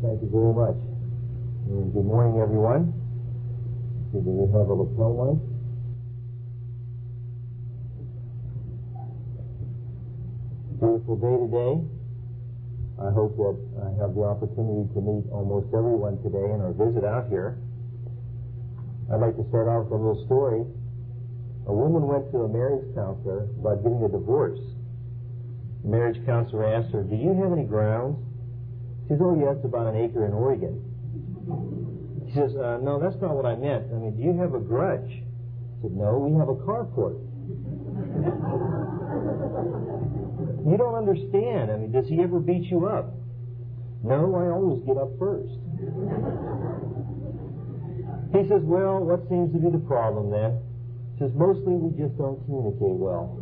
Thank you very much. And good morning, everyone. Do we have a lapel mic? Beautiful day today. I hope that I have the opportunity to meet almost everyone today in our visit out here. I'd like to start off with a little story. A woman went to a marriage counselor about getting a divorce. The marriage counselor asked her, "Do you have any grounds?" She says, "Oh, yes, about an acre in Oregon." She says, "No, that's not what I meant. I mean, do you have a grudge?" She said, "No, we have a carport." "You don't understand. I mean, does he ever beat you up?" "No, I always get up first." He says, "Well, what seems to be the problem then?" She says, "Mostly we just don't communicate well."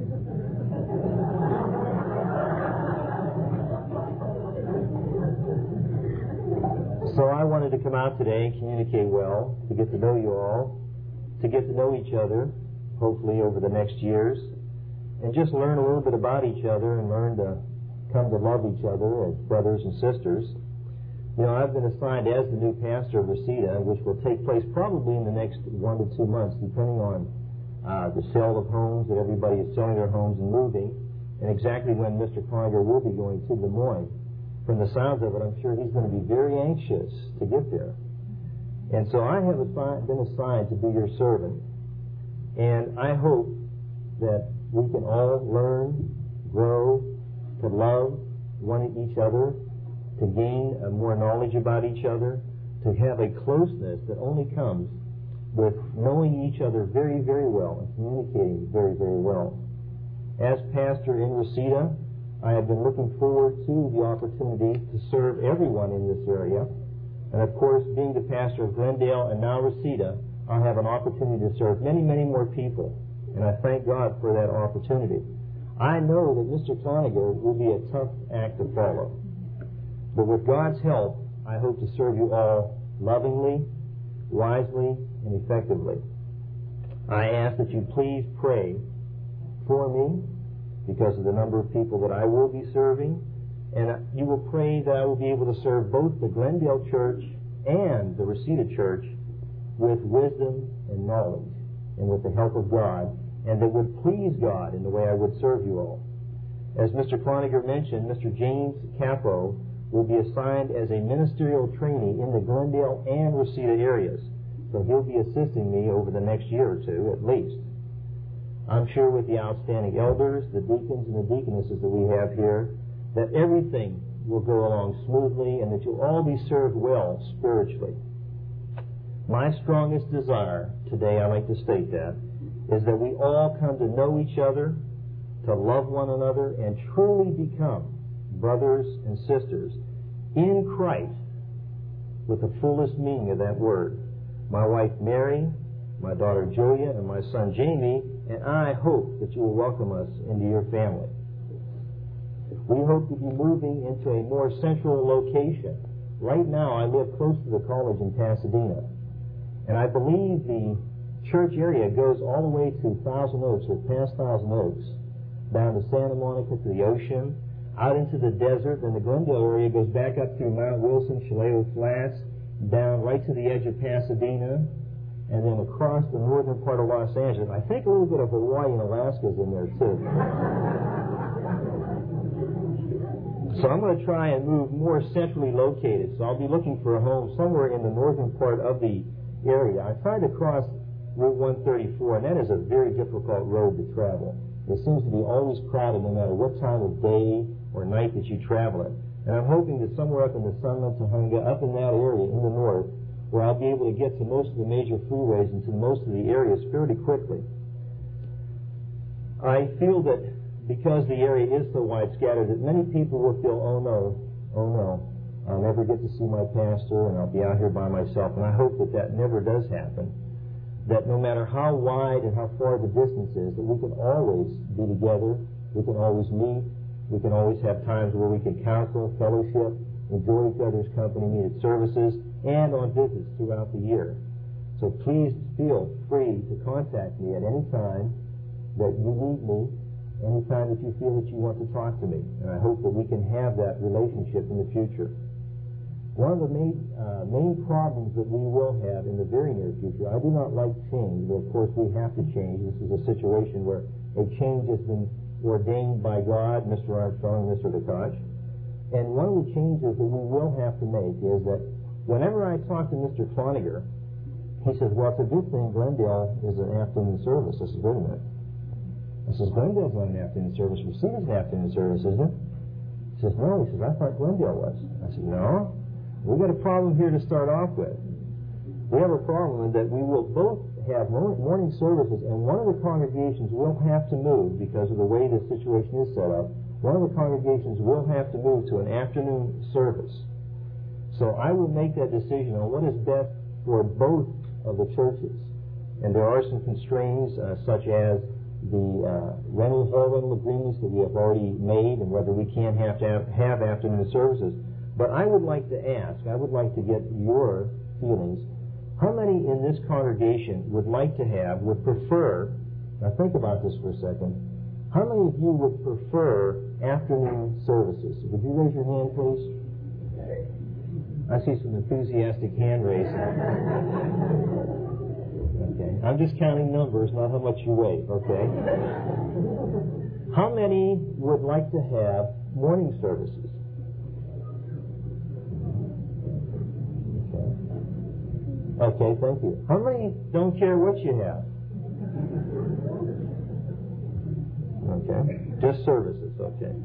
So I wanted to come out today and communicate well, to get to know you all, to get to know each other, hopefully over the next years, and just learn a little bit about each other and learn to come to love each other as brothers and sisters. You know, I've been assigned as the new pastor of Reseda, which will take place probably in the next 1 to 2 months, depending on the sale of homes, that everybody is selling their homes and moving, and exactly when Mr. Cloninger will be going to Des Moines. From the sounds of it, I'm sure he's going to be very anxious to get there. And so I have been assigned to be your servant. And I hope that we can all learn, grow, to love each other, to gain more knowledge about each other, to have a closeness that only comes with knowing each other very, very well and communicating very, very well. As pastor in Reseda, I have been looking forward to the opportunity to serve everyone in this area. And of course, being the pastor of Glendale and now Reseda, I'll have an opportunity to serve many, many more people. And I thank God for that opportunity. I know that Mr. Cloninger will be a tough act to follow. But with God's help, I hope to serve you all lovingly, wisely, and effectively. I ask that you please pray for me, because of the number of people that I will be serving, and you will pray that I will be able to serve both the Glendale Church and the Reseda Church with wisdom and knowledge, and with the help of God, and that would please God in the way I would serve you all. As Mr. Cloninger mentioned, Mr. James Capo will be assigned as a ministerial trainee in the Glendale and Reseda areas, so he'll be assisting me over the next year or two at least. I'm sure with the outstanding elders, the deacons, and the deaconesses that we have here, that everything will go along smoothly and that you'll all be served well spiritually. My strongest desire today, I like to state that, is that we all come to know each other, to love one another, and truly become brothers and sisters in Christ with the fullest meaning of that word. My wife Mary, my daughter Julia, and my son Jamie, and I hope that you will welcome us into your family. We hope to be moving into a more central location. Right now, I live close to the college in Pasadena, and I believe the church area goes all the way to Thousand Oaks, or past Thousand Oaks, down to Santa Monica, to the ocean, out into the desert, and the Glendale area goes back up through Mount Wilson, Chileo Flats, down right to the edge of Pasadena, and then across the northern part of Los Angeles. I think a little bit of Hawaii and Alaska is in there, too. So I'm going to try and move more centrally located. So I'll be looking for a home somewhere in the northern part of the area. I tried to cross Route 134, and that is a very difficult road to travel. It seems to be always crowded no matter what time of day or night that you travel it. And I'm hoping that somewhere up in the Sunland, Tujunga, up in that area in the north, where I'll be able to get to most of the major freeways and to most of the areas fairly quickly. I feel that because the area is so wide scattered, that many people will feel, oh no, I'll never get to see my pastor, and I'll be out here by myself. And I hope that that never does happen. That no matter how wide and how far the distance is, that we can always be together, we can always meet, we can always have times where we can counsel, fellowship, enjoy each other's company, meet at services, and on visits throughout the year. So please feel free to contact me at any time that you need me, any time that you feel that you want to talk to me. And I hope that we can have that relationship in the future. One of the main problems that we will have in the very near future, I do not like change, but of course we have to change. This is a situation where a change has been ordained by God, Mr. Armstrong and Mr. DeKoch. And one of the changes that we will have to make is that whenever I talk to Mr. Cloninger, he says, well, it's a good thing Glendale is an afternoon service. I said, wait a minute. I says, Glendale's not an afternoon service. Racine is an afternoon service, isn't it? He says, no. He says, I thought Glendale was. I said, no. We've got a problem here to start off with. We have a problem in that we will both have morning services, and one of the congregations will have to move because of the way the situation is set up. One of the congregations will have to move to an afternoon service. So I will make that decision on what is best for both of the churches. And there are some constraints, such as the hall rental agreements that we have already made, and whether we can have afternoon services. But I would like to ask, I would like to get your feelings. How many in this congregation would like to have, would prefer, now think about this for a second, how many of you would prefer afternoon services? Would you raise your hand, please? I see some enthusiastic hand raising. Okay. I'm just counting numbers, not how much you weigh, okay? How many would like to have morning services? Okay, thank you. How many don't care what you have? Okay, just services, okay.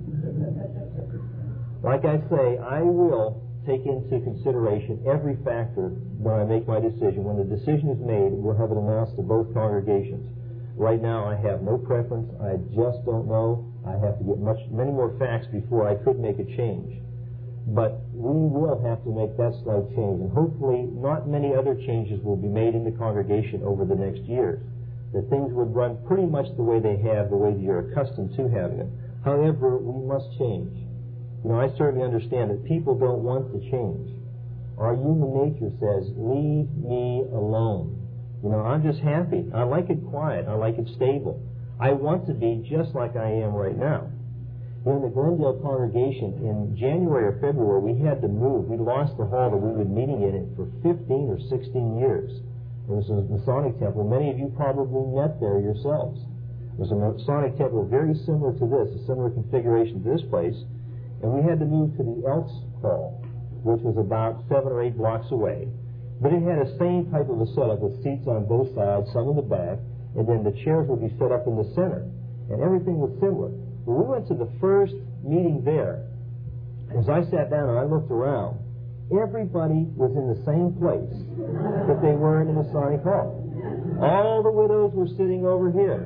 Like I say, I will take into consideration every factor when I make my decision. When the decision is made, we'll have it announced to both congregations. Right now, I have no preference. I just don't know. I have to get many more facts before I could make a change. But we will have to make that slight change, and hopefully not many other changes will be made in the congregation over the next years. That things would run pretty much the way they have, the way that you're accustomed to having it. However, we must change. You know, I certainly understand that people don't want to change. Our human nature says, leave me alone. You know, I'm just happy. I like it quiet. I like it stable. I want to be just like I am right now. In the Glendale congregation, in January or February, we had to move. We lost the hall that we've been meeting in it for 15 or 16 years. It was a Masonic temple. Many of you probably met there yourselves. It was a Masonic temple very similar to this, a similar configuration to this place. And we had to move to the Elks Hall, which was about 7 or 8 blocks away. But it had the same type of a setup with seats on both sides, some in the back, and then the chairs would be set up in the center. And everything was similar. When we went to the first meeting there, as I sat down and I looked around, everybody was in the same place that they were in the Masonic Hall. All the widows were sitting over here.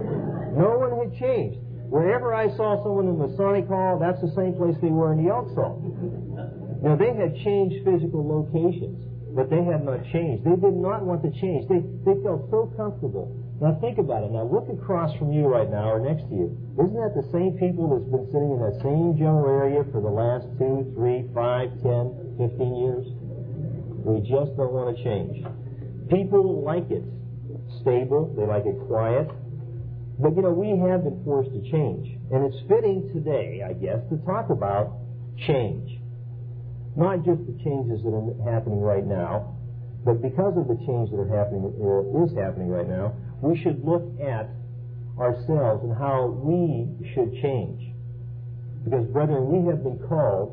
No one had changed. Wherever I saw someone in the Masonic Hall, that's the same place they were in the Elks Hall. Now, they had changed physical locations, but they had not changed. They did not want to change. They felt so comfortable. Now, think about it. Now, look across from you right now or next to you. Isn't that the same people that's been sitting in that same general area for the last 2, 3, 5, 10, 15 years? We just don't want to change. People like it stable. They like it quiet. But, you know, we have been forced to change. And it's fitting today, I guess, to talk about change. Not just the changes that are happening right now, but because of the change that is happening right now, we should look at ourselves and how we should change. Because, brethren, we have been called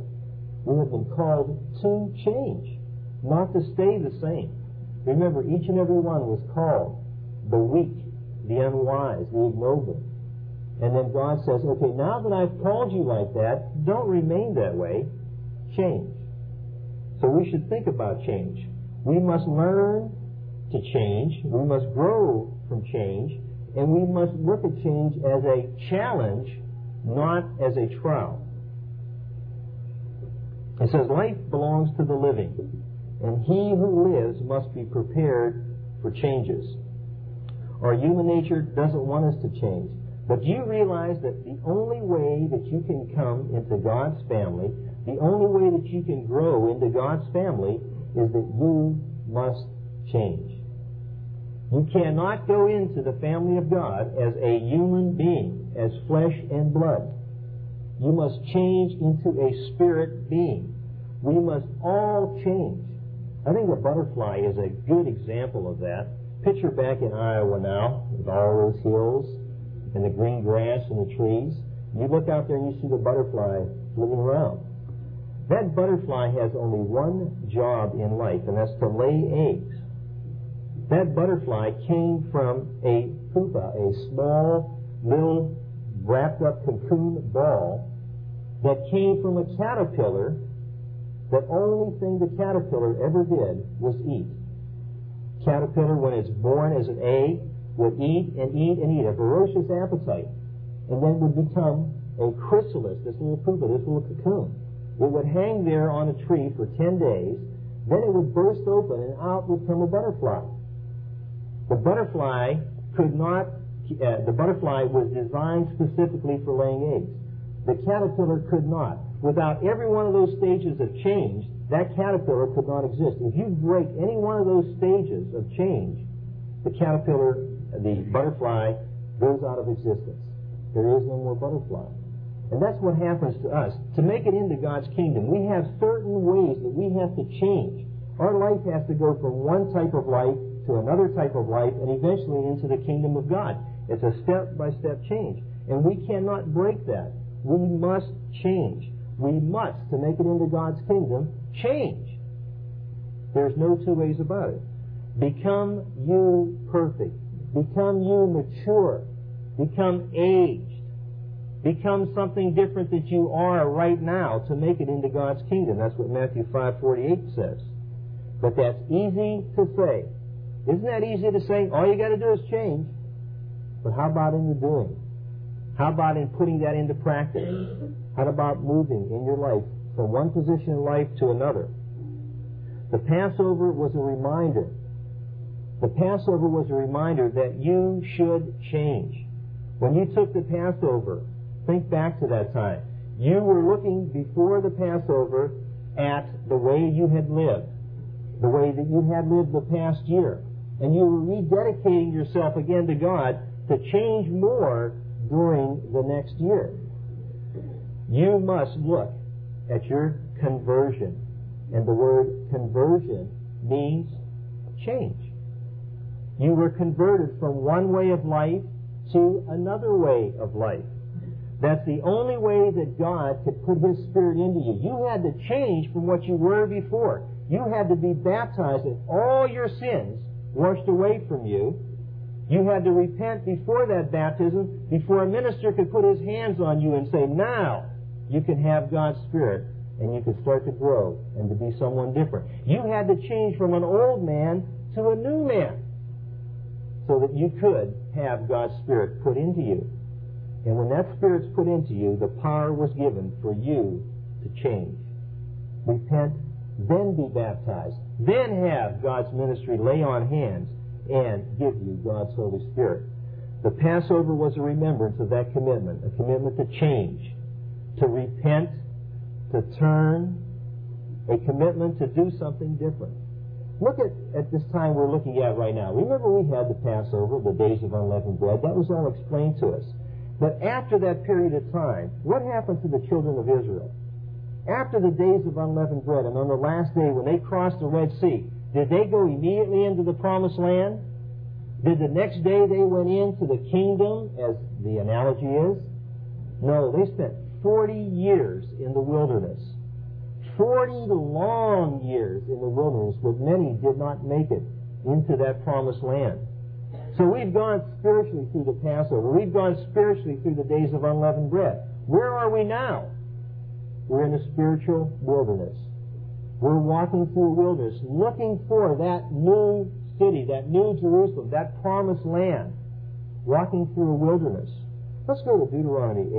to change, not to stay the same. Remember, each and every one was called the weak, the unwise, the ignoble. And then God says, okay, now that I've called you like that, don't remain that way. Change. So we should think about change. We must learn to change. We must grow from change. And we must look at change as a challenge, not as a trial. It says, life belongs to the living, and he who lives must be prepared for changes. Our human nature doesn't want us to change. But do you realize that the only way that you can come into God's family, the only way that you can grow into God's family, is that you must change. You cannot go into the family of God as a human being, as flesh and blood. You must change into a spirit being. We must all change. I think the butterfly is a good example of that. Picture back in Iowa now, with all those hills and the green grass and the trees. You look out there and you see the butterfly living around. That butterfly has only one job in life, and that's to lay eggs. That butterfly came from a pupa, a small, little, wrapped-up cocoon ball that came from a caterpillar. The only thing the caterpillar ever did was eat. Caterpillar, when it's born as an egg, would eat and eat and eat, a ferocious appetite, and then would become a chrysalis, this little pupa, this little cocoon. It would hang there on a tree for 10 days, then it would burst open and out would come a butterfly. The butterfly was designed specifically for laying eggs. The caterpillar could not. Without every one of those stages of change, that caterpillar could not exist. If you break any one of those stages of change, the butterfly goes out of existence. There is no more butterfly. And that's what happens to us. To make it into God's kingdom, we have certain ways that we have to change. Our life has to go from one type of life to another type of life and eventually into the kingdom of God. It's a step-by-step change. And we cannot break that. We must change. We must, to make it into God's kingdom, change. There's no two ways about it. Become you perfect. Become you mature. Become aged. Become something different that you are right now to make it into God's kingdom. That's what Matthew 5:48 says. But that's easy to say. Isn't that easy to say? All you got to do is change. But how about in the doing? How about in putting that into practice? How about moving in your life from one position in life to another? The Passover was a reminder. The Passover was a reminder that you should change. When you took the Passover, think back to that time. You were looking before the Passover at the way you had lived, the way that you had lived the past year. And you were rededicating yourself again to God to change more during the next year. You must look at your conversion. And the word conversion means change. You were converted from one way of life to another way of life. That's the only way that God could put His Spirit into you. You had to change from what you were before. You had to be baptized and all your sins washed away from you. You had to repent before that baptism, before a minister could put his hands on you and say, now you can have God's Spirit and you can start to grow and to be someone different. You had to change from an old man to a new man so that you could have God's Spirit put into you. And when that Spirit's put into you, the power was given for you to change. Repent, then be baptized, then have God's ministry lay on hands and give you God's Holy Spirit. The Passover was a remembrance of that commitment, a commitment to change, to repent, to turn, a commitment to do something different. Look at this time we're looking at right now. Remember we had the Passover, the days of unleavened bread. That was all explained to us. But after that period of time, what happened to the children of Israel? After the days of unleavened bread, and on the last day when they crossed the Red Sea, did they go immediately into the Promised Land? Did the next day they went into the kingdom, as the analogy is? No, they spent 40 years in the wilderness. 40 long years in the wilderness, but many did not make it into that Promised Land. So we've gone spiritually through the Passover. We've gone spiritually through the days of unleavened bread. Where are we now? We're in a spiritual wilderness. We're walking through a wilderness, looking for that new city, that new Jerusalem, that promised land, walking through a wilderness. Let's go to Deuteronomy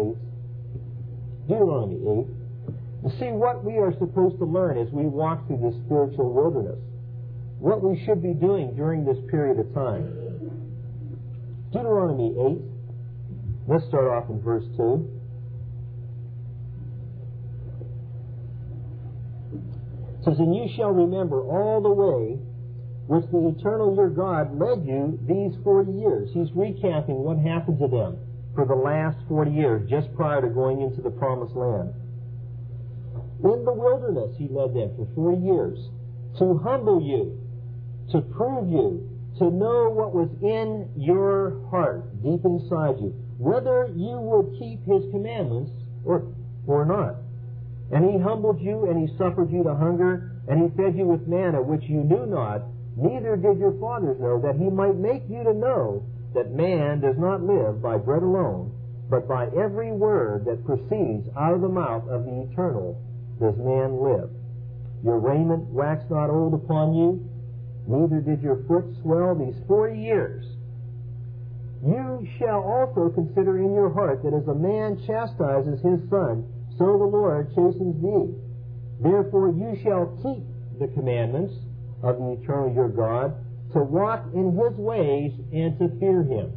8. Deuteronomy 8. And see what we are supposed to learn as we walk through this spiritual wilderness. What we should be doing during this period of time. Deuteronomy 8. Let's start off in verse 2. It says, and you shall remember all the way which the eternal your God led you these 40 years. He's recapping what happened to them for the last 40 years, just prior to going into the Promised Land. In the wilderness, He led them for 40 years to humble you, to prove you, to know what was in your heart, deep inside you, whether you would keep His commandments or not. And He humbled you, and He suffered you to hunger, and He fed you with manna, which you knew not, neither did your fathers know, that He might make you to know that man does not live by bread alone, but by every word that proceeds out of the mouth of the Eternal does man live. Your raiment waxed not old upon you, neither did your foot swell these 40 years. You shall also consider in your heart that as a man chastises his son, so the Lord chastens thee. Therefore you shall keep the commandments of the Eternal your God, to walk in His ways and to fear Him.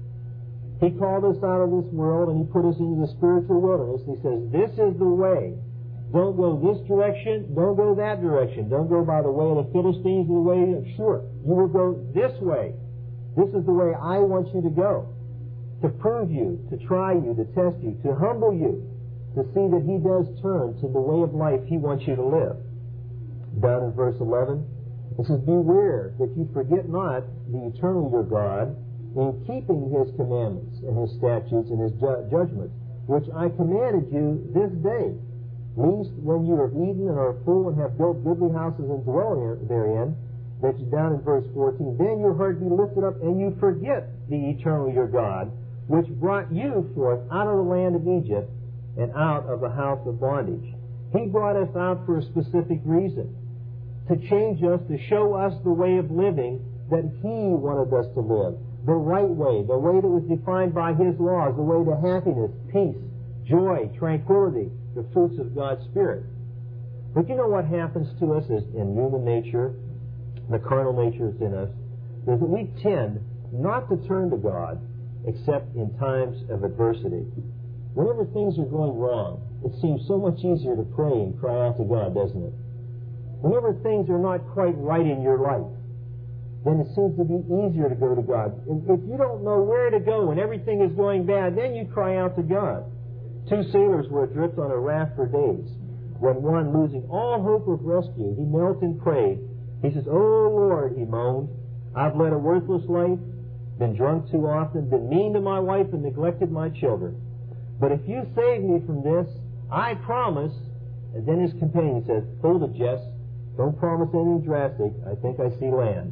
He called us out of this world and He put us into the spiritual wilderness. He says, this is the way. Don't go this direction, don't go that direction. Don't go by the way of the Philistines or the way of Shur. You will go this way. This is the way I want you to go. To prove you, to try you, to test you, to humble you, to see that He does turn to the way of life He wants you to live. Down in verse 11, it says, beware that you forget not the Eternal your God in keeping His commandments and His statutes and His judgments, which I commanded you this day, lest when you have eaten and are full and have built goodly houses and dwell therein, that you, down in verse 14, then your heart be lifted up and you forget the Eternal your God, which brought you forth out of the land of Egypt and out of the house of bondage. He brought us out for a specific reason, to change us, to show us the way of living that He wanted us to live, the right way, the way that was defined by His laws, the way to happiness, peace, joy, tranquility, the fruits of God's Spirit. But you know what happens to us is in human nature, the carnal nature is in us, is that we tend not to turn to God except in times of adversity. Whenever things are going wrong, it seems so much easier to pray and cry out to God, doesn't it? Whenever things are not quite right in your life, then it seems to be easier to go to God. If you don't know where to go and everything is going bad, then you cry out to God. 2 sailors were adrift on a raft for days. When one, losing all hope of rescue, he knelt and prayed. He says, "Oh Lord," he moaned, "I've led a worthless life, been drunk too often, been mean to my wife and neglected my children. But if you save me from this, I promise." And then his companion says, "Hold it, Jess. Don't promise anything drastic. I think I see land."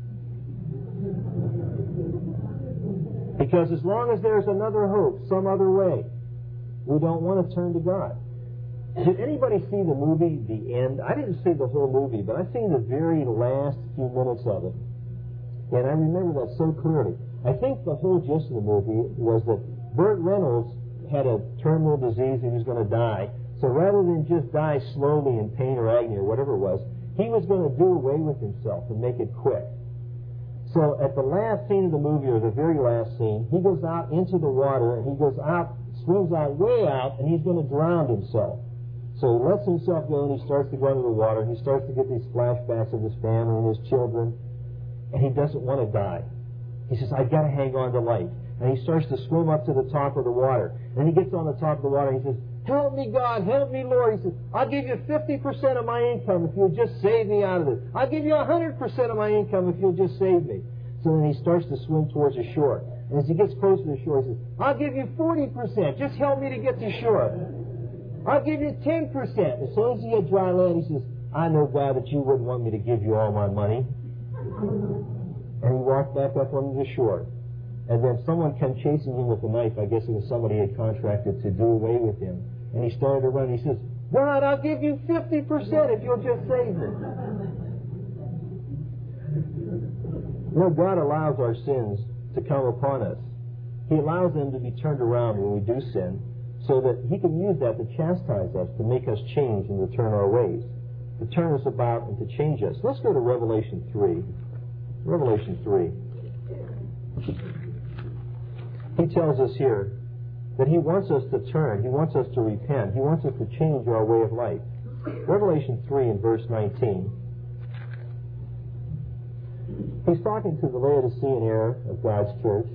Because as long as there's another hope, some other way, we don't want to turn to God. Did anybody see the movie The End? I didn't see the whole movie, but I've seen the very last few minutes of it. And I remember that so clearly. I think the whole gist of the movie was that Burt Reynolds had a terminal disease and he was going to die. So rather than just die slowly in pain or agony or whatever it was, he was going to do away with himself and make it quick. So at the last scene of the movie, or the very last scene, he goes out into the water and he goes out, swims out, way out, and he's going to drown himself. So he lets himself go and he starts to go into the water. He starts to get these flashbacks of his family and his children, and he doesn't want to die. He says, "I've got to hang on to life." And he starts to swim up to the top of the water. And he gets on the top of the water and he says, "Help me, God, help me, Lord." He says, "I'll give you 50% of my income if you'll just save me out of this. I'll give you 100% of my income if you'll just save me." So then he starts to swim towards the shore. And as he gets close to the shore, he says, "I'll give you 40%. Just help me to get to shore. I'll give you 10%. As soon as he hit dry land, he says, "I know, God, that you wouldn't want me to give you all my money." And he walked back up onto the shore. And then someone came chasing him with a knife. I guess it was somebody he had contracted to do away with him. And he started to run. He says, "God, I'll give you 50% if you'll just save me." You know, God allows our sins to come upon us. He allows them to be turned around when we do sin, so that He can use that to chastise us, to make us change and return our ways, to turn us about and to change us. Let's go to Revelation 3. Revelation 3. He tells us here that He wants us to turn. He wants us to repent. He wants us to change our way of life. Revelation 3 and verse 19. He's talking to the Laodicean era of God's church.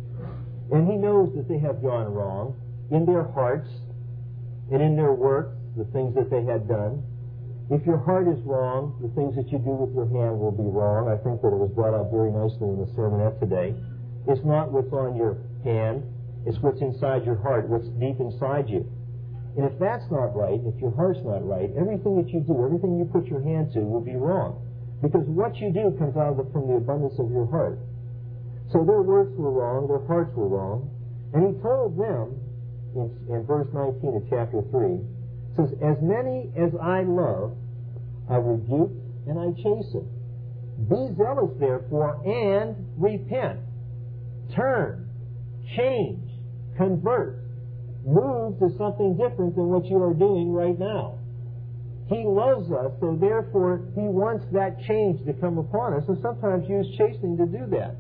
And He knows that they have gone wrong in their hearts and in their work the things that they had done. If your heart is wrong, the things that you do with your hand will be wrong. I think that it was brought out very nicely in the sermonette today. It's not what's on your hand, it's what's inside your heart, what's deep inside you. And if that's not right, if your heart's not right, everything that you do, everything you put your hand to will be wrong. Because what you do comes out from the abundance of your heart. So their words were wrong, their hearts were wrong. And he told them, in verse 19 of chapter 3, it says, as many as I love, I rebuke and I chasten. Be zealous, therefore, and repent. Turn, change, convert, move to something different than what you are doing right now. He loves us, so therefore he wants that change to come upon us, and sometimes use chastening to do that.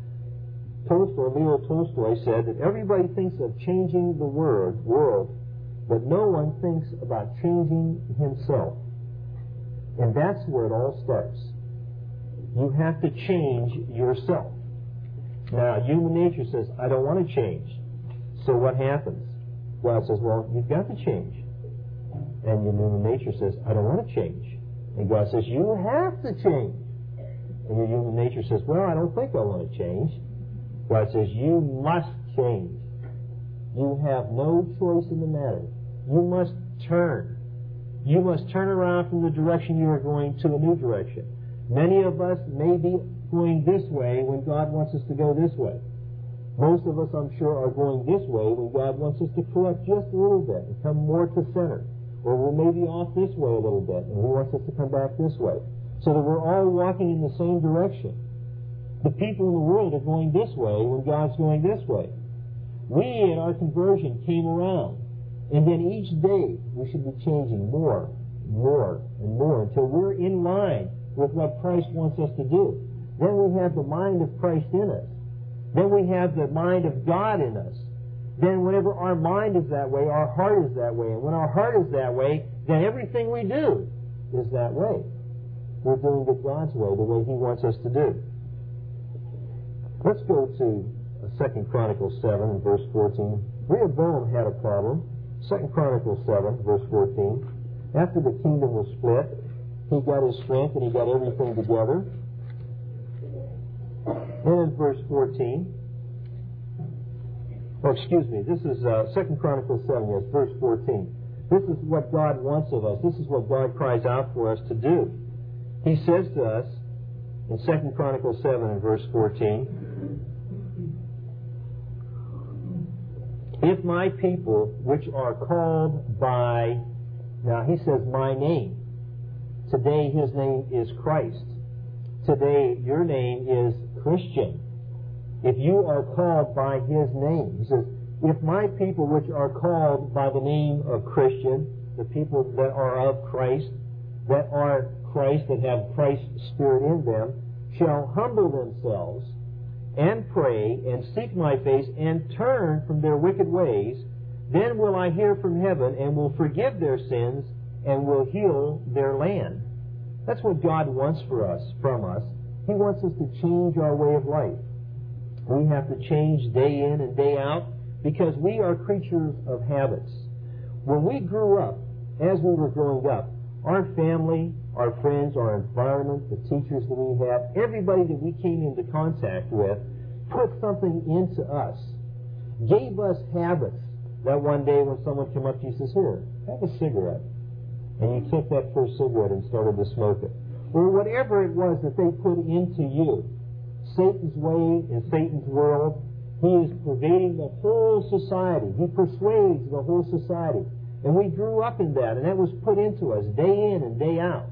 Leo Tolstoy said that everybody thinks of changing the world, but no one thinks about changing himself. And that's where it all starts. You have to change yourself. Now, human nature says, I don't want to change. So what happens? God says, well, you've got to change. And your human nature says, I don't want to change. And God says, you have to change. And your human nature says, well, I don't think I want to change. God says, you must change. You have no choice in the matter. You must turn. You must turn around from the direction you are going to a new direction. Many of us may be going this way when God wants us to go this way. Most of us, I'm sure, are going this way when God wants us to correct just a little bit and come more to center. Or we may be off this way a little bit and He wants us to come back this way. So that we're all walking in the same direction. The people in the world are going this way when God's going this way. We, in our conversion, came around. And then each day, we should be changing more, and more, until we're in line with what Christ wants us to do. Then we have the mind of Christ in us. Then we have the mind of God in us. Then whenever our mind is that way, our heart is that way. And when our heart is that way, then everything we do is that way. We're doing it God's way, the way He wants us to do. Let's go to 2 Chronicles 7 and verse 14. Rehoboam had a problem. 2 Chronicles 7, verse 14. After the kingdom was split, he got his strength and he got everything together. And in verse 14, this is 2 Chronicles 7, yes, verse 14. This is what God wants of us. This is what God cries out for us to do. He says to us in 2 Chronicles 7 and verse 14, if my people, which are called by, now he says my name. Today his name is Christ. Today your name is Christian. If you are called by His name, he says, if my people which are called by the name of Christian, the people that are of Christ, that are Christ, that have Christ's Spirit in them, shall humble themselves and pray and seek my face and turn from their wicked ways, then will I hear from heaven and will forgive their sins and will heal their land. That's what God wants for us, from us. He wants us to change our way of life. We have to change day in and day out because we are creatures of habits. When we grew up, as we were growing up, our family, our friends, our environment, the teachers that we had, everybody that we came into contact with put something into us, gave us habits that one day when someone came up to you and says, here, have a cigarette. And you took that first cigarette and started to smoke it. Or whatever it was that they put into you. Satan's way in Satan's world, he is pervading the whole society. He persuades the whole society. And we grew up in that, and that was put into us day in and day out.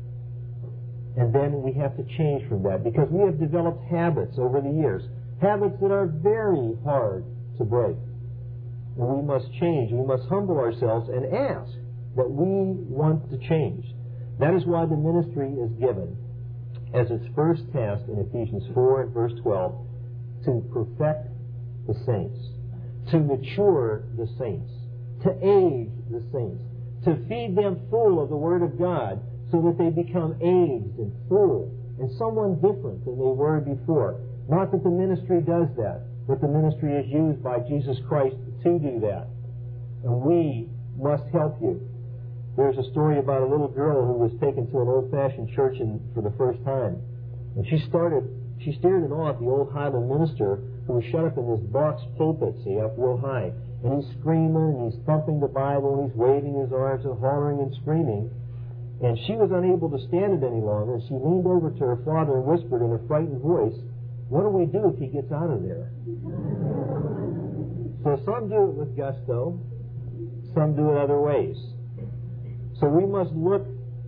And then we have to change from that because we have developed habits over the years. Habits that are very hard to break. And we must change. We must humble ourselves and ask that we want to change. That is why the ministry is given as its first task in Ephesians 4 and verse 12 to perfect the saints, to mature the saints, to age the saints, to feed them full of the Word of God so that they become aged and full and someone different than they were before. Not that the ministry does that, but the ministry is used by Jesus Christ to do that. And we must help you. There's a story about a little girl who was taken to an old-fashioned church for the first time. And she stared in awe at the old Highland minister who was shut up in this box pulpit, see, up real high. And he's screaming, and he's thumping the Bible, and he's waving his arms and hollering and screaming. And she was unable to stand it any longer, and she leaned over to her father and whispered in a frightened voice, "What do we do if he gets out of there?" So some do it with gusto, some do it other ways. So we must look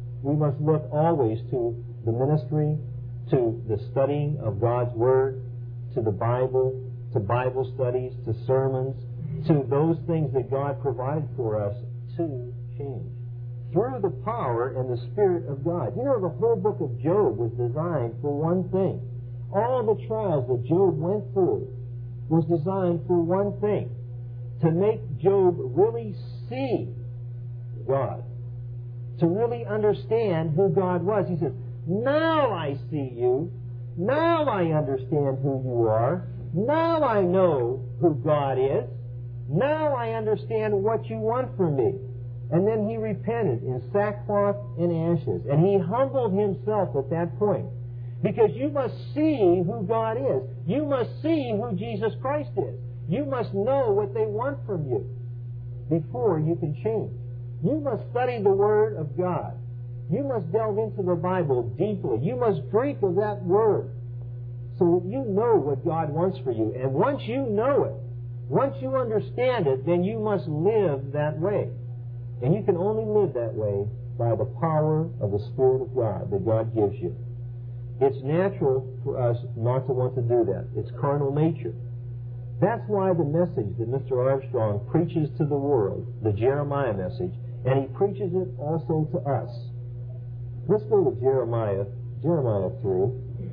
always to the ministry, to the studying of God's Word, to the Bible, to Bible studies, to sermons, to those things that God provided for us to change through the power and the Spirit of God. You know, the whole book of Job was designed for one thing. All the trials that Job went through was designed for one thing: to make Job really see God, to really understand who God was. He says, "Now I see you. Now I understand who you are. Now I know who God is. Now I understand what you want from me." And then he repented in sackcloth and ashes. And he humbled himself at that point. Because you must see who God is. You must see who Jesus Christ is. You must know what they want from you before you can change. You must study the Word of God. You must delve into the Bible deeply. You must drink of that Word so that you know what God wants for you. And once you know it, once you understand it, then you must live that way. And you can only live that way by the power of the Spirit of God that God gives you. It's natural for us not to want to do that. It's carnal nature. That's why the message that Mr. Armstrong preaches to the world, the Jeremiah message, and he preaches it also to us. Let's go to Jeremiah 3.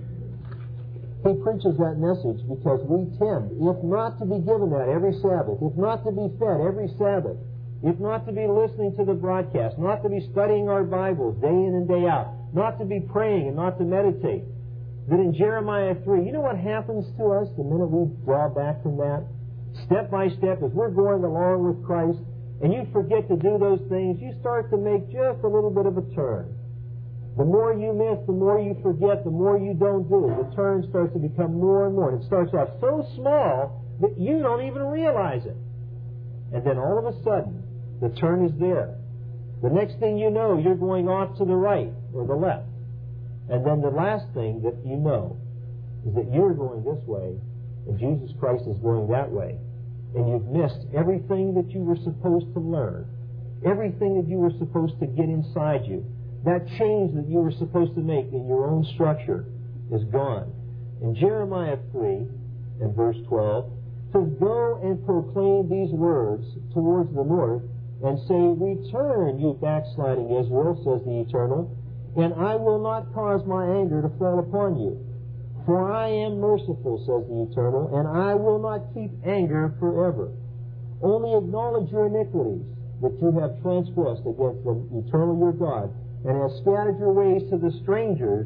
He preaches that message because we tend, if not to be given that every Sabbath, if not to be fed every Sabbath, if not to be listening to the broadcast, not to be studying our Bibles day in and day out, not to be praying and not to meditate, that in Jeremiah 3, you know what happens to us the minute we draw back from that? Step by step, as we're going along with Christ, and you forget to do those things, you start to make just a little bit of a turn. The more you miss, the more you forget, the more you don't do. The turn starts to become more and more. And it starts off so small that you don't even realize it. And then all of a sudden, the turn is there. The next thing you know, you're going off to the right or the left. And then the last thing that you know is that you're going this way and Jesus Christ is going that way. And you've missed everything that you were supposed to learn, everything that you were supposed to get inside you. That change that you were supposed to make in your own structure is gone. In Jeremiah 3 and verse 12, it says, "Go and proclaim these words towards the north, and say, Return, you backsliding Israel, says the Eternal, and I will not cause my anger to fall upon you. For I am merciful, says the Eternal, and I will not keep anger forever. Only acknowledge your iniquities, that you have transgressed against the Eternal your God, and have scattered your ways to the strangers,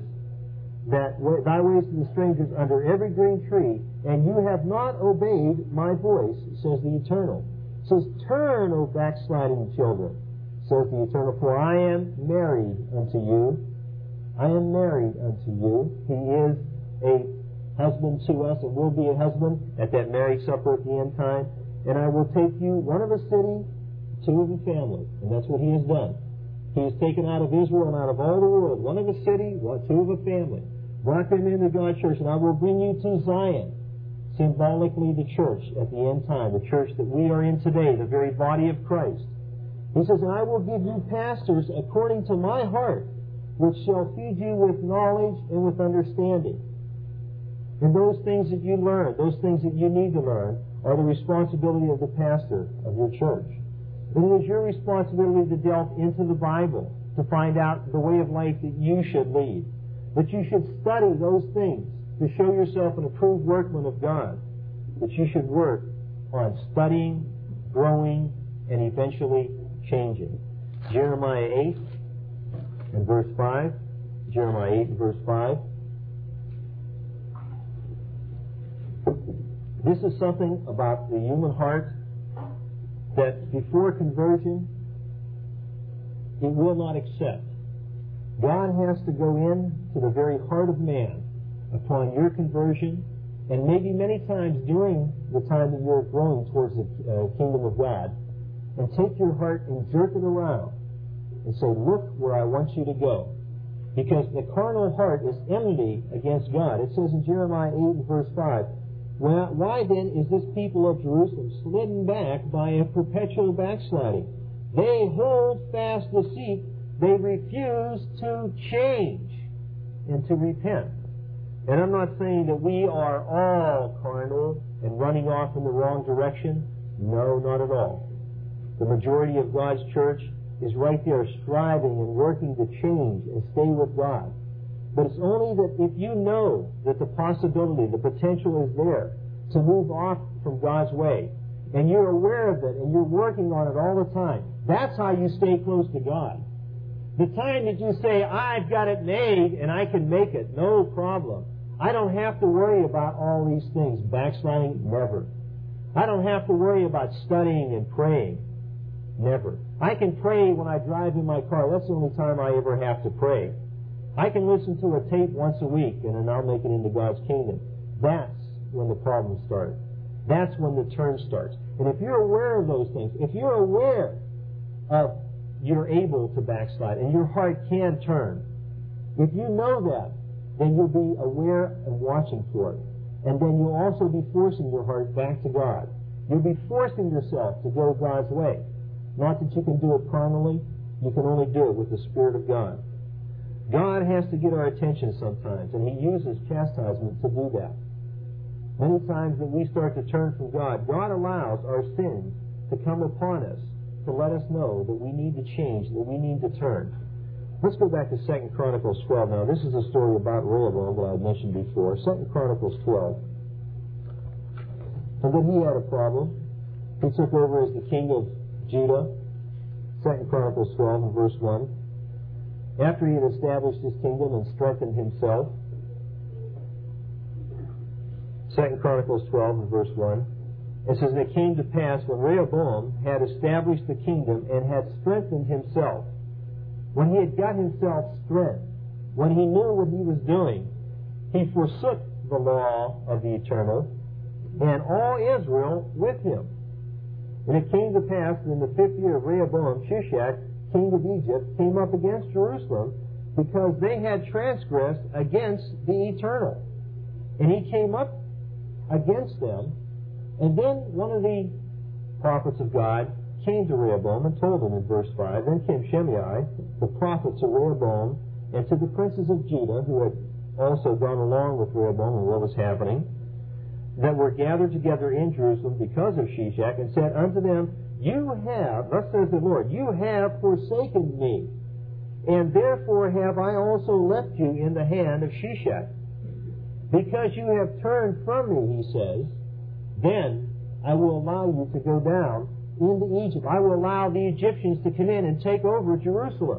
thy ways to the strangers under every green tree, and you have not obeyed my voice, says the Eternal." It says, "Turn, O backsliding children, says the Eternal, for I am married unto you." I am married unto you. He is a husband to us and will be a husband at that marriage supper at the end time. "And I will take you, one of a city, two of a family." And that's what he has done. He has taken out of Israel and out of all the world, one of a city, two of a family, brought them into God's church, and I will bring you to Zion, symbolically the church at the end time, the church that we are in today, the very body of Christ. He says, "And I will give you pastors according to my heart, which shall feed you with knowledge and with understanding." And those things that you learn, those things that you need to learn, are the responsibility of the pastor of your church. It is your responsibility to delve into the Bible, to find out the way of life that you should lead. That you should study those things to show yourself an approved workman of God. That you should work on studying, growing, and eventually changing. Jeremiah 8 and verse 5. Jeremiah 8 and verse 5. This is something about the human heart that before conversion, it will not accept. God has to go in to the very heart of man upon your conversion, and maybe many times during the time that you're growing towards the kingdom of God, and take your heart and jerk it around and say, look where I want you to go. Because the carnal heart is enmity against God. It says in Jeremiah 8 and verse 5, why then is this people of Jerusalem slidden back by a perpetual backsliding? They hold fast deceit. They refuse to change and to repent. And I'm not saying that we are all carnal and running off in the wrong direction. No, not at all. The majority of God's church is right there striving and working to change and stay with God. But it's only that if you know that the possibility, the potential is there to move off from God's way, and you're aware of it and you're working on it all the time, that's how you stay close to God. The time that you say, I've got it made and I can make it, no problem. I don't have to worry about all these things. Backsliding, never. I don't have to worry about studying and praying. Never. I can pray when I drive in my car. That's the only time I ever have to pray. I can listen to a tape once a week and then I'll make it into God's kingdom. That's when the problems start. That's when the turn starts. And if you're aware of those things, if you're aware of you're able to backslide and your heart can turn, if you know that, then you'll be aware and watching for it. And then you'll also be forcing your heart back to God. You'll be forcing yourself to go God's way. Not that you can do it carnally. You can only do it with the Spirit of God. God has to get our attention sometimes, and He uses chastisement to do that. Many times that we start to turn from God, God allows our sins to come upon us to let us know that we need to change, that we need to turn. Let's go back to 2 Chronicles 12 now. This is a story about Rehoboam that I mentioned before. 2 Chronicles 12. And then he had a problem. He took over as the king of Judah. 2 Chronicles 12 and verse 1. After he had established his kingdom and strengthened himself. 2 Chronicles 12 and verse 1. It says, and it came to pass when Rehoboam had established the kingdom and had strengthened himself, when he had got himself strength, when he knew what he was doing, he forsook the law of the Eternal, and all Israel with him. And it came to pass that in the 5th year of Rehoboam, Shishak, king of Egypt, came up against Jerusalem, because they had transgressed against the Eternal. And he came up against them, and then one of the prophets of God came to Rehoboam and told him in verse 5, then came Shimei, the prophet, to Rehoboam and to the princes of Judah, who had also gone along with Rehoboam and what was happening, that were gathered together in Jerusalem because of Shishak, and said unto them, you have, thus says the Lord, you have forsaken me, and therefore have I also left you in the hand of Shishak. Because you have turned from me, he says, then I will allow you to go down into Egypt. I will allow the Egyptians to come in and take over Jerusalem.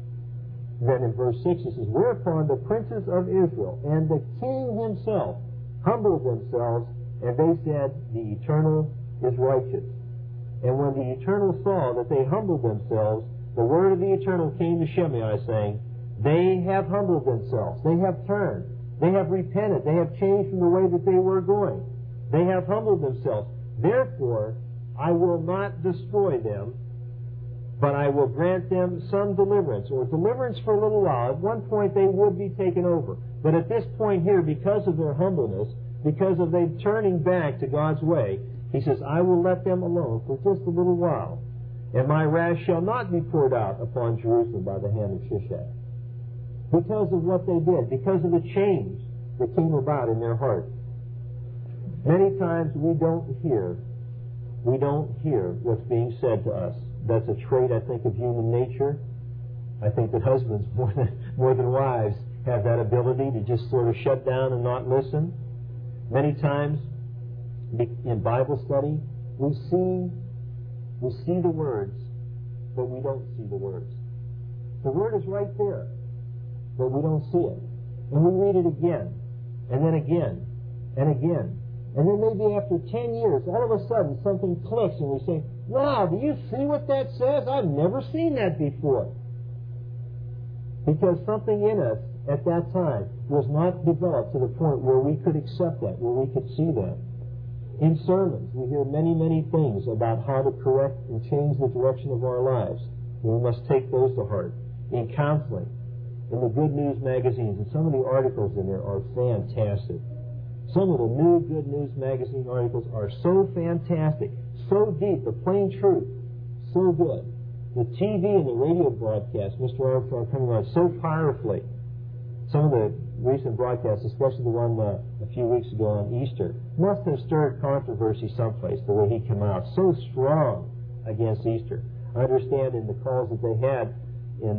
Then in verse 6 it says, whereupon the princes of Israel and the king himself humbled themselves, and they said, the Eternal is righteous. And when the Eternal saw that they humbled themselves, the word of the Eternal came to Shimei, saying, they have humbled themselves, they have turned, they have repented, they have changed from the way that they were going. They have humbled themselves. Therefore, I will not destroy them, but I will grant them some deliverance, or deliverance for a little while. At one point they would be taken over. But at this point here, because of their humbleness, because of their turning back to God's way, he says, I will let them alone for just a little while, and my wrath shall not be poured out upon Jerusalem by the hand of Shishak. Because of what they did, because of the change that came about in their heart. Many times we don't hear what's being said to us. That's a trait, I think, of human nature. I think that husbands, more than wives, have that ability to just sort of shut down and not listen. Many times in Bible study, we see the words, but we don't see the words. The word is right there, but we don't see it. And we read it again, and then again, and again. And then maybe after 10 years, all of a sudden something clicks and we say, wow, do you see what that says? I've never seen that before. Because something in us at that time was not developed to the point where we could accept that, where we could see that. In sermons, we hear many, many things about how to correct and change the direction of our lives. We must take those to heart. In counseling, in the Good News magazines, and some of the articles in there are fantastic. Some of the new Good News magazine articles are so fantastic, so deep, the plain truth, so good. The TV and the radio broadcast, Mr. Armstrong coming on so powerfully. Some of the recent broadcasts, especially the one a few weeks ago on Easter, must have stirred controversy someplace, the way he came out so strong against Easter. I understand in the calls that they had in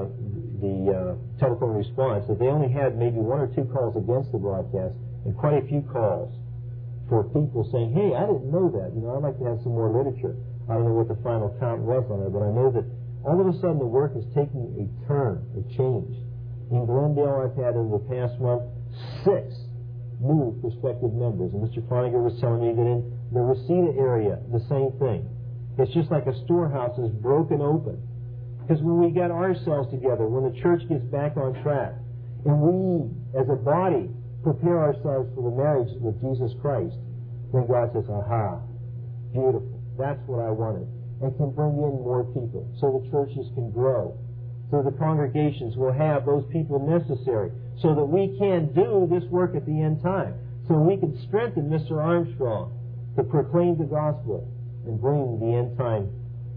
the telephone response that they only had maybe 1 or 2 calls against the broadcast and quite a few calls for people saying, hey, I didn't know that. I'd like to have some more literature. I don't know what the final count was on it, but I know that all of a sudden the work is taking a turn, a change. In Glendale, I've had over the past month 6 new prospective members. And Mr. Cloninger was telling me that in the Reseda area, the same thing. It's just like a storehouse is broken open. Because when we get ourselves together, when the church gets back on track, and we, as a body, prepare ourselves for the marriage with Jesus Christ, then God says, aha, beautiful. That's what I wanted. And can bring in more people so the churches can grow. So the congregations will have those people necessary so that we can do this work at the end time. So we can strengthen Mr. Armstrong to proclaim the gospel and bring the end time.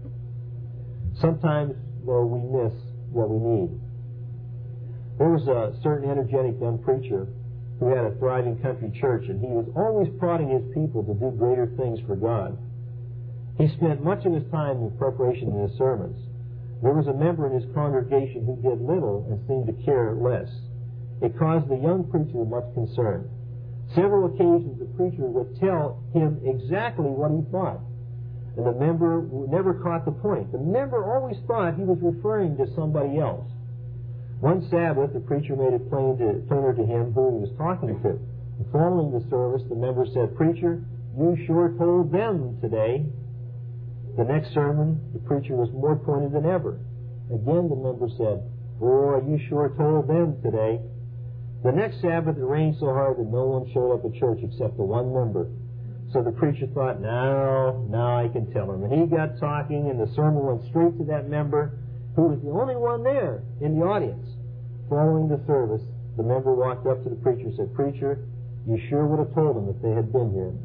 Sometimes, though, we miss what we need. There was a certain energetic young preacher who had a thriving country church, and he was always prodding his people to do greater things for God. He spent much of his time in preparation in his sermons. There was a member in his congregation who did little and seemed to care less. It caused the young preacher much concern. Several occasions the preacher would tell him exactly what he thought, and the member never caught the point. The member always thought he was referring to somebody else. One Sabbath, the preacher made it plainer to him who he was talking to. And following the service, the member said, "Preacher, you sure told them today." The next sermon, the preacher was more pointed than ever. Again, the member said, "Boy, you sure told them today." The next Sabbath, it rained so hard that no one showed up at church except the one member. So the preacher thought, now I can tell him. And he got talking, and the sermon went straight to that member, who was the only one there in the audience. Following the service, the member walked up to the preacher and said, "Preacher, you sure would have told them if they had been here."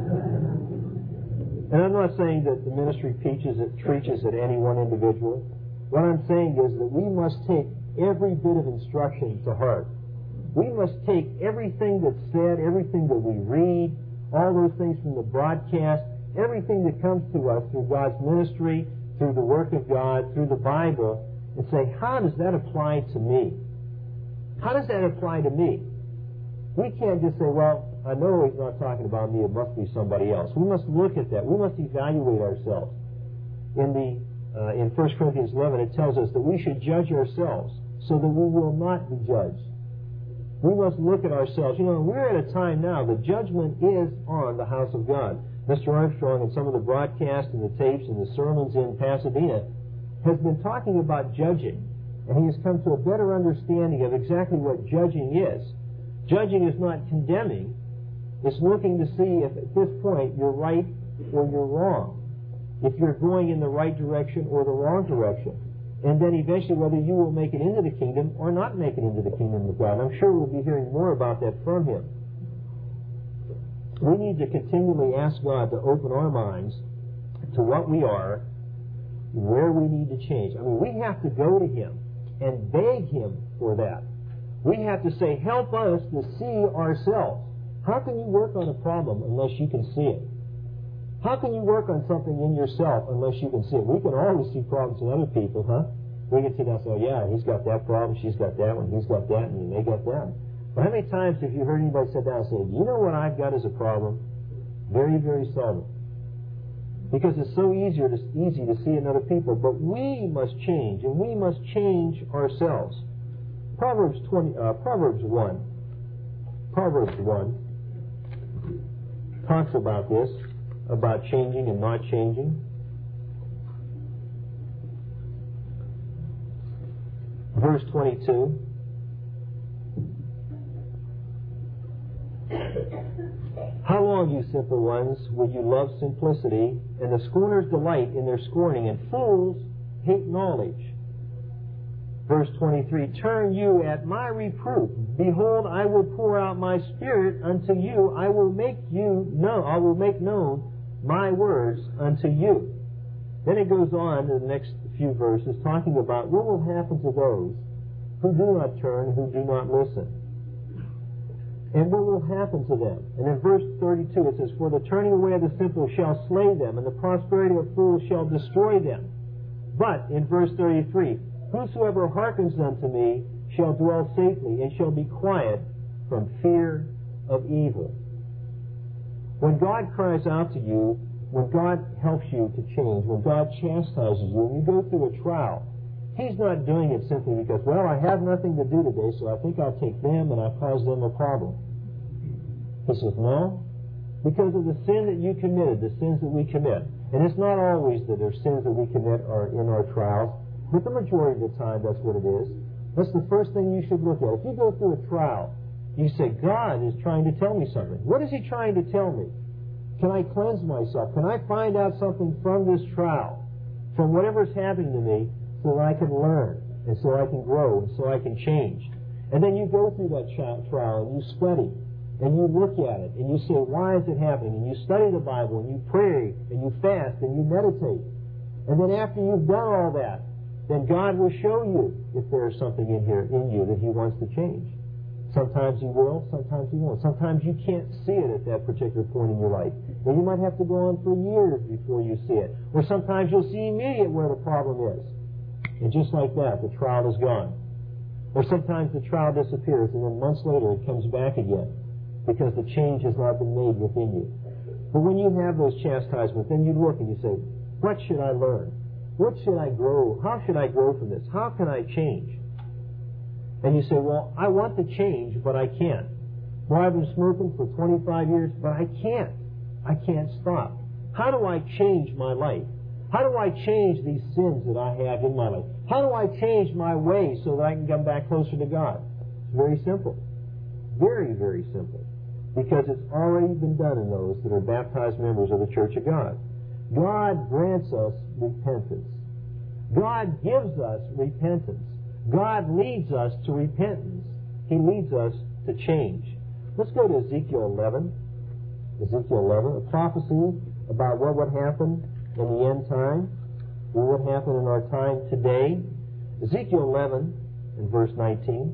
And I'm not saying that the ministry preaches at any one individual. What I'm saying is that we must take every bit of instruction to heart. We must take everything that's said, everything that we read, all those things from the broadcast, everything that comes to us through God's ministry, through the work of God, through the Bible, and say, how does that apply to me? How does that apply to me? We can't just say, well, I know he's not talking about me, it must be somebody else. We must look at that. We must evaluate ourselves. In 1 Corinthians 11, it tells us that we should judge ourselves so that we will not be judged. We must look at ourselves. We're at a time now, the judgment is on the house of God. Mr. Armstrong, in some of the broadcasts and the tapes and the sermons in Pasadena, has been talking about judging. And he has come to a better understanding of exactly what judging is. Judging is not condemning. It's looking to see if at this point you're right or you're wrong. If you're going in the right direction or the wrong direction. And then eventually whether you will make it into the kingdom or not make it into the kingdom of God. I'm sure we'll be hearing more about that from him. We need to continually ask God to open our minds to what we are, where we need to change. We have to go to him and beg him for that. We have to say, help us to see ourselves. How can you work on a problem unless you can see it? How can you work on something in yourself unless you can see it? We can always see problems in other people, huh? We can see that and say, oh, yeah, he's got that problem, she's got that one, he's got that, and they got that. But how many times have you heard anybody sit down and say, do you know what I've got as a problem? Very, very seldom. Because it's so easy to see in other people. But we must change, and we must change ourselves. Proverbs 1 talks about this, about changing and not changing. Verse 22. How long, you simple ones, will you love simplicity, and the scorners delight in their scorning, and fools hate knowledge? Verse 23, turn you at my reproof. Behold, I will pour out my spirit unto you. I will make known my words unto you. Then it goes on in the next few verses talking about what will happen to those who do not turn, who do not listen. And what will happen to them? And in verse 32 it says, for the turning away of the simple shall slay them, and the prosperity of fools shall destroy them. But in verse 33, whosoever hearkens unto me shall dwell safely, and shall be quiet from fear of evil. When God cries out to you, when God helps you to change, when God chastises you, when you go through a trial, He's not doing it simply because, well, I have nothing to do today, so I think I'll take them and I'll cause them a problem. He says, no, because of the sin that you committed, the sins that we commit. And it's not always that there's sins that we commit are in our trials, but the majority of the time that's what it is. That's the first thing you should look at. If you go through a trial, you say, God is trying to tell me something. What is He trying to tell me? Can I cleanse myself? Can I find out something from this trial, from whatever's happening to me, so that I can learn, and so I can grow, and so I can change? And then you go through that trial, and you study, and you look at it, and you say, why is it happening? And you study the Bible, and you pray, and you fast, and you meditate. And then after you've done all that, then God will show you if there's something in you that He wants to change. Sometimes He will, sometimes He won't. Sometimes you can't see it at that particular point in your life. And you might have to go on for years before you see it. Or sometimes you'll see immediately where the problem is. And just like that, the trial is gone. Or sometimes the trial disappears, and then months later it comes back again because the change has not been made within you. But when you have those chastisements, then you look and you say, what should I learn? What should I grow? How should I grow from this? How can I change? And you say, well, I want to change, but I can't. Well, I've been smoking for 25 years, but I can't. I can't stop. How do I change my life? How do I change these sins that I have in my life? How do I change my ways so that I can come back closer to God? It's very simple. Very, very simple. Because it's already been done in those that are baptized members of the Church of God. God grants us repentance. God gives us repentance. God leads us to repentance. He leads us to change. Let's go to Ezekiel 11. Ezekiel 11, a prophecy about what would happen in the end time, what would happen in our time today. Ezekiel 11 and verse 19.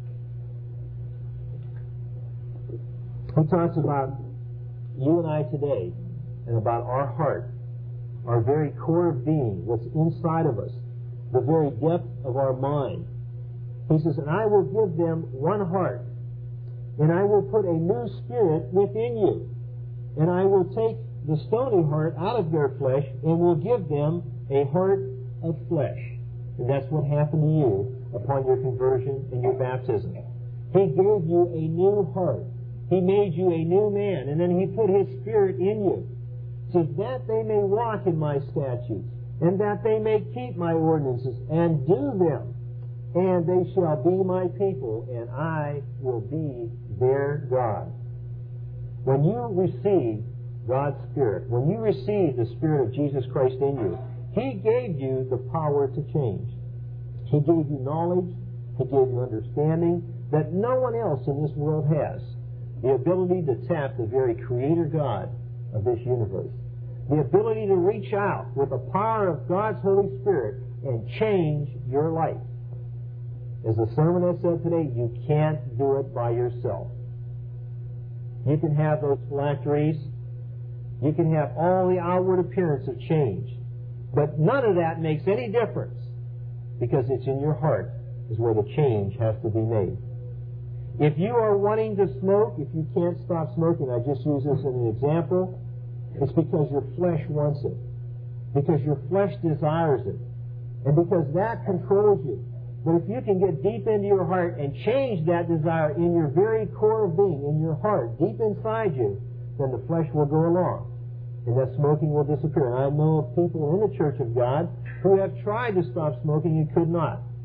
He talks about you and I today and about our heart, our very core of being, what's inside of us, the very depth of our mind. He says, and I will give them one heart, and I will put a new spirit within you, and I will take the stony heart out of their flesh, and will give them a heart of flesh. And that's what happened to you upon your conversion and your baptism. He gave you a new heart. He made you a new man, and then He put His Spirit in you, so that they may walk in my statutes, and that they may keep my ordinances, and do them. And they shall be my people, and I will be their God. When you receive God's Spirit, when you receive the Spirit of Jesus Christ in you, He gave you the power to change. He gave you knowledge, He gave you understanding that no one else in this world has. The ability to tap the very Creator God of this universe. The ability to reach out with the power of God's Holy Spirit and change your life. As the sermon has said today, you can't do it by yourself. You can have those phylacteries. You can have all the outward appearance of change. But none of that makes any difference, because it's in your heart is where the change has to be made. If you are wanting to smoke, if you can't stop smoking, I just use this as an example, it's because your flesh wants it. Because your flesh desires it. And because that controls you. But if you can get deep into your heart and change that desire in your very core of being, in your heart, deep inside you, then the flesh will go along. And that smoking will disappear. And I know of people in the Church of God who have tried to stop smoking and could not.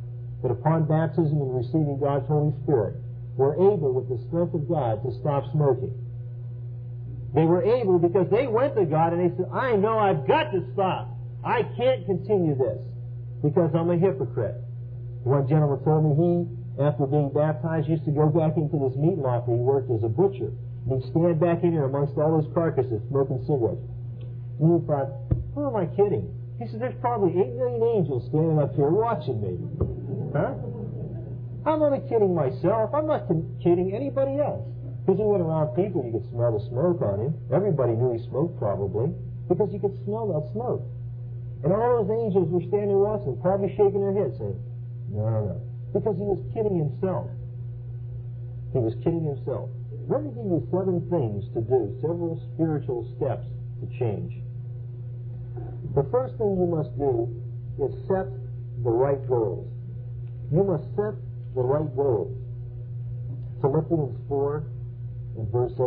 but upon baptism and receiving God's Holy Spirit, were able, with the strength of God, to stop smoking. They were able because they went to God and they said, I know I've got to stop. I can't continue this because I'm a hypocrite. One gentleman told me he, after being baptized, used to go back into this meat locker. He worked as a butcher. And he'd stand back in there amongst all those carcasses smoking cigarettes. And he thought, who am I kidding? He said, there's probably 8 million angels standing up here watching me. Huh? I'm only kidding myself. I'm not kidding anybody else. Because he went around people, you could smell the smoke on him. Everybody knew he smoked probably, because you could smell that smoke. And all those angels were standing watching, probably shaking their heads, saying, no. Because he was kidding himself. He was kidding himself. Let me give you 7 things to do, several spiritual steps to change. The first thing you must do is set the right goals. You must set the right goals. Philippians 4 and verse 8.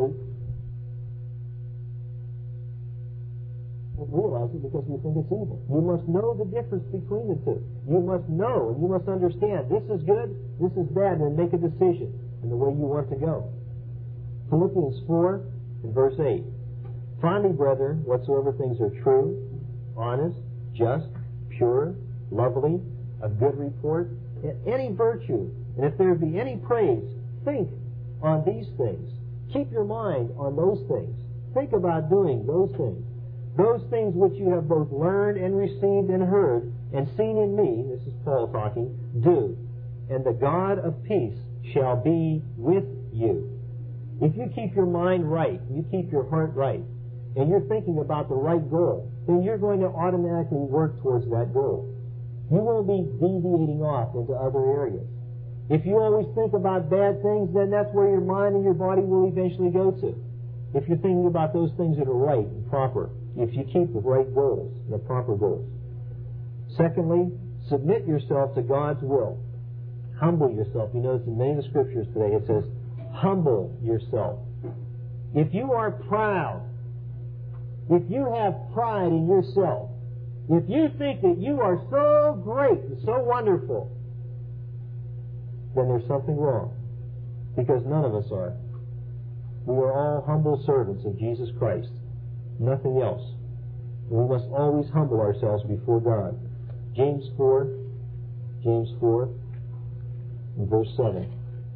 We realize it because we think it's evil. You must know the difference between the two. You must know and you must understand this is good, this is bad, and make a decision in the way you want to go. Philippians 4 and verse 8. Finally, brethren, whatsoever things are true, honest, just, pure, lovely, of good report, and any virtue, and if there be any praise, think on these things. Keep your mind on those things. Think about doing those things. Those things which you have both learned and received and heard and seen in me, this is Paul talking, do, and the God of peace shall be with you. If you keep your mind right, you keep your heart right, and you're thinking about the right goal, then you're going to automatically work towards that goal. You won't be deviating off into other areas. If you always think about bad things, then that's where your mind and your body will eventually go to. If you're thinking about those things that are right and proper, if you keep the right goals, the proper goals. Secondly, submit yourself to God's will. Humble yourself. You notice in many of the scriptures today it says, humble yourself. If you are proud, if you have pride in yourself, if you think that you are so great and so wonderful, then there's something wrong. Because none of us are. We are all humble servants of Jesus Christ. Nothing else. And we must always humble ourselves before God. James 4 and verse 7.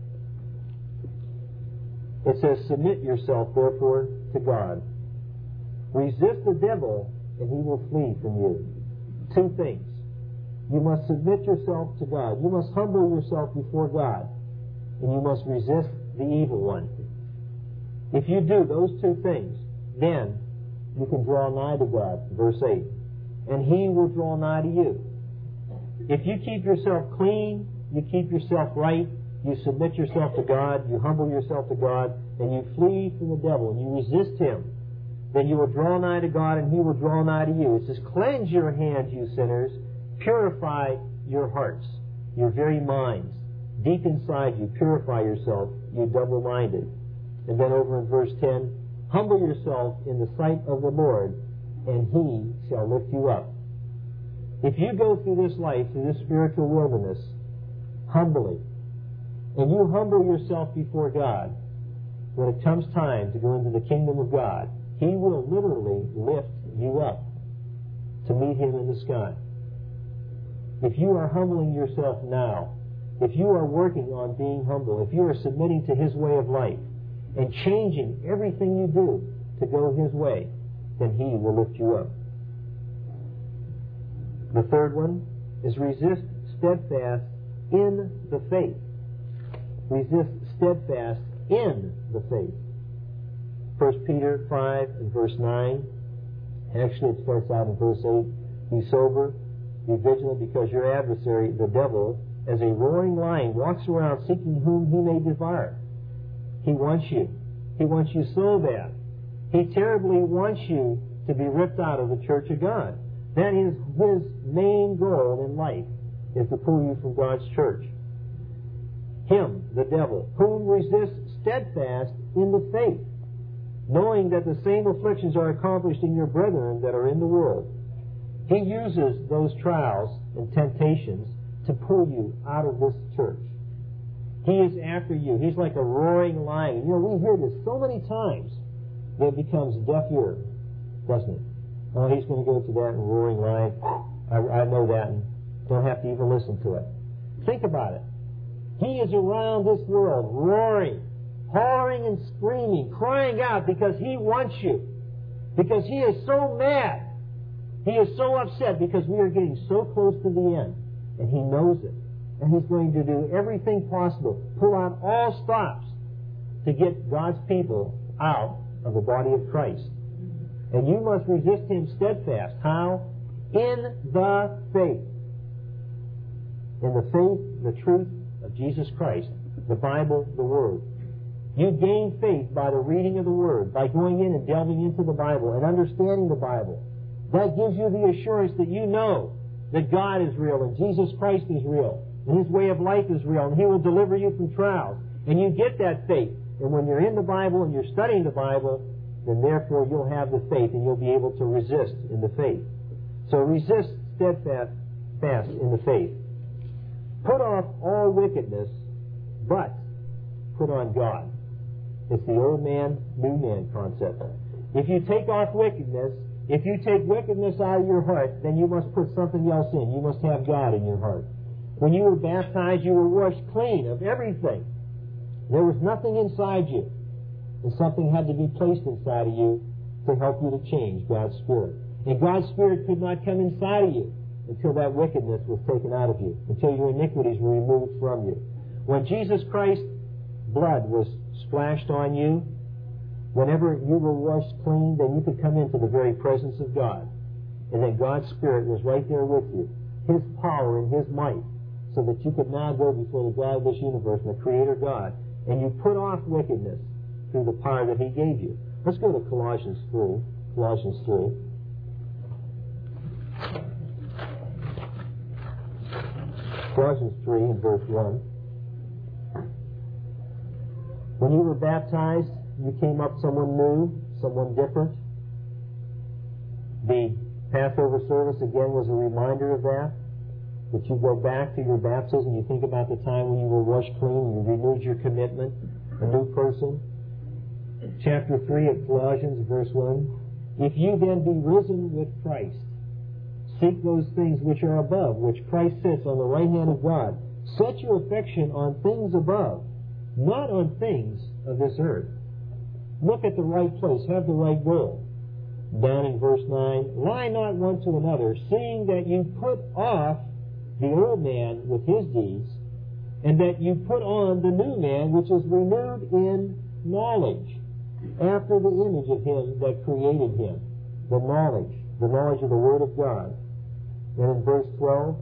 It says, submit yourself therefore to God. Resist the devil and he will flee from you. 2 things. You must submit yourself to God. You must humble yourself before God. And you must resist the evil one. If you do those 2 things, then you can draw nigh to God. Verse 8. And he will draw nigh to you. If you keep yourself clean, you keep yourself right, you submit yourself to God, you humble yourself to God, and you flee from the devil, and you resist him, then you will draw nigh to God, and he will draw nigh to you. It says, cleanse your hands, you sinners. Purify your hearts, your very minds. Deep inside you, purify yourself, you double-minded. And then over in verse 10, humble yourself in the sight of the Lord, and he shall lift you up. If you go through this life, through this spiritual wilderness, humbly, and you humble yourself before God, when it comes time to go into the kingdom of God, he will literally lift you up to meet him in the sky. If you are humbling yourself now, if you are working on being humble, if you are submitting to his way of life and changing everything you do to go his way, then he will lift you up. The third one is resist steadfast in the faith. Resist steadfast in the faith. 1 Peter 5 and verse 9. Actually, it starts out in verse 8. Be sober, be vigilant, because your adversary, the devil, as a roaring lion, walks around seeking whom he may devour. He wants you. He wants you so bad. He terribly wants you to be ripped out of the church of God. That is his main goal in life, is to pull you from God's church. Him, the devil, whom resist steadfast in the faith, knowing that the same afflictions are accomplished in your brethren that are in the world. He uses those trials and temptations to pull you out of this church. He is after you. He's like a roaring lion. You know, we hear this so many times that it becomes deaf ear, doesn't it? Oh, he's going to go to that and roaring lion. I know that and don't have to even listen to it. Think about it. He is around this world roaring, hollering and screaming, crying out because he wants you. Because he is so mad. He is so upset because we are getting so close to the end. And he knows it. And he's going to do everything possible, pull out all stops to get God's people out of the body of Christ. And you must resist him steadfast. How? In the faith. In the faith, the truth of Jesus Christ, the Bible, the Word. You gain faith by the reading of the Word, by going in and delving into the Bible and understanding the Bible. That gives you the assurance that you know that God is real and Jesus Christ is real and His way of life is real and He will deliver you from trials. And you get that faith. And when you're in the Bible and you're studying the Bible, then therefore you'll have the faith and you'll be able to resist in the faith. So resist steadfast in the faith. Put off all wickedness, but put on God. It's the old man, new man concept. If you take off wickedness, if you take wickedness out of your heart, then you must put something else in. You must have God in your heart. When you were baptized, you were washed clean of everything. There was nothing inside you. And something had to be placed inside of you to help you to change, God's Spirit. And God's Spirit could not come inside of you until that wickedness was taken out of you, until your iniquities were removed from you. When Jesus Christ's blood was splashed on you, whenever you were washed clean, then you could come into the very presence of God. And then God's Spirit was right there with you, His power and His might, so that you could now go before the God of this universe, the Creator God, and you put off wickedness through the power that He gave you. Let's go to Colossians 3. Colossians 3. Colossians 3 and verse 1. When you were baptized, you came up someone new, someone different. The Passover service, again, was a reminder of that. That you go back to your baptism, you think about the time when you were washed clean, you renewed your commitment, a new person. Chapter 3 of Colossians, verse 1. If you then be risen with Christ, seek those things which are above, which Christ sits on the right hand of God. Set your affection on things above, not on things of this earth. Look at the right place, have the right goal. Down in verse 9, lie not one to another, seeing that you put off the old man with his deeds, and that you put on the new man, which is renewed in knowledge, after the image of him that created him. The knowledge of the Word of God. And in verse 12,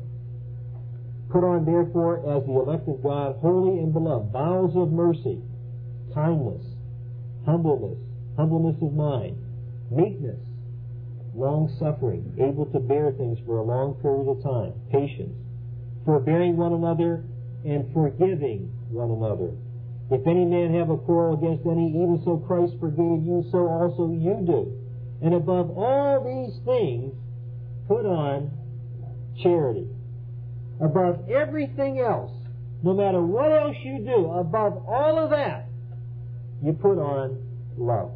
put on therefore as the elect of God, holy and beloved, bowels of mercy, kindness, humbleness of mind, meekness, long-suffering, able to bear things for a long period of time, patience, forbearing one another and forgiving one another. If any man have a quarrel against any, even so Christ forgave you, so also you do. And above all these things, put on charity. Above everything else, no matter what else you do, above all of that, you put on love.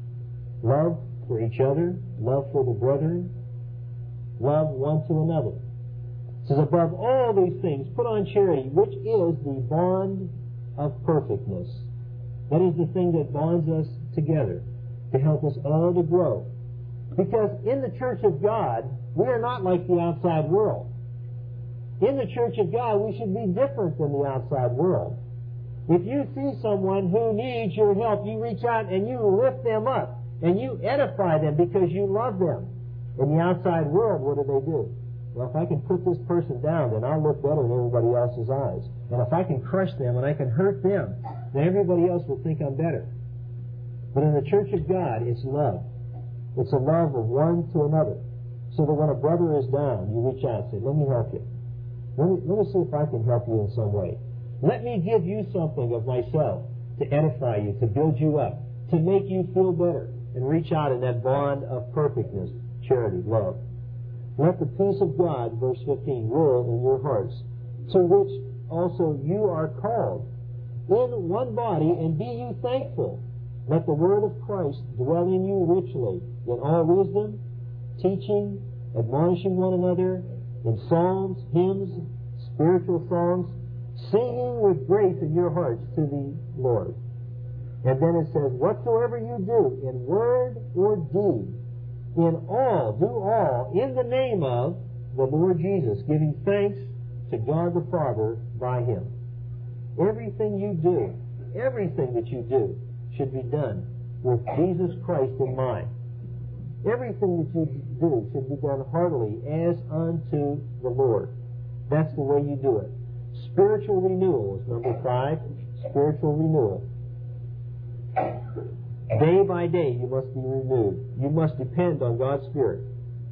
Love for each other, love for the brethren, love one to another. It says, above all these things, put on charity, which is the bond of perfectness. That is the thing that bonds us together to help us all to grow. Because in the church of God, we are not like the outside world. In the church of God, we should be different than the outside world. If you see someone who needs your help, you reach out and you lift them up and you edify them because you love them. In the outside world, what do? Well, if I can put this person down, then I'll look better in everybody else's eyes. And if I can crush them and I can hurt them, then everybody else will think I'm better. But in the church of God, it's love. It's a love of one to another. So that when a brother is down, you reach out and say, let me help you. Let me see if I can help you in some way. Let me give you something of myself to edify you, to build you up, to make you feel better, and reach out in that bond of perfectness, charity, love. Let the peace of God, verse 15, rule in your hearts, to which also you are called, in one body, and be you thankful. Let the word of Christ dwell in you richly, in all wisdom, teaching, admonishing one another, in psalms, hymns, spiritual songs, singing with grace in your hearts to the Lord. And then it says, whatsoever you do, in word or deed, in all, do all, in the name of the Lord Jesus, giving thanks to God the Father by Him. Everything you do, everything that you do, should be done with Jesus Christ in mind. Everything that you do should be done heartily as unto the Lord. That's the way you do it. Spiritual renewal is number 5. Spiritual renewal. Day by day you must be renewed. You must depend on God's Spirit.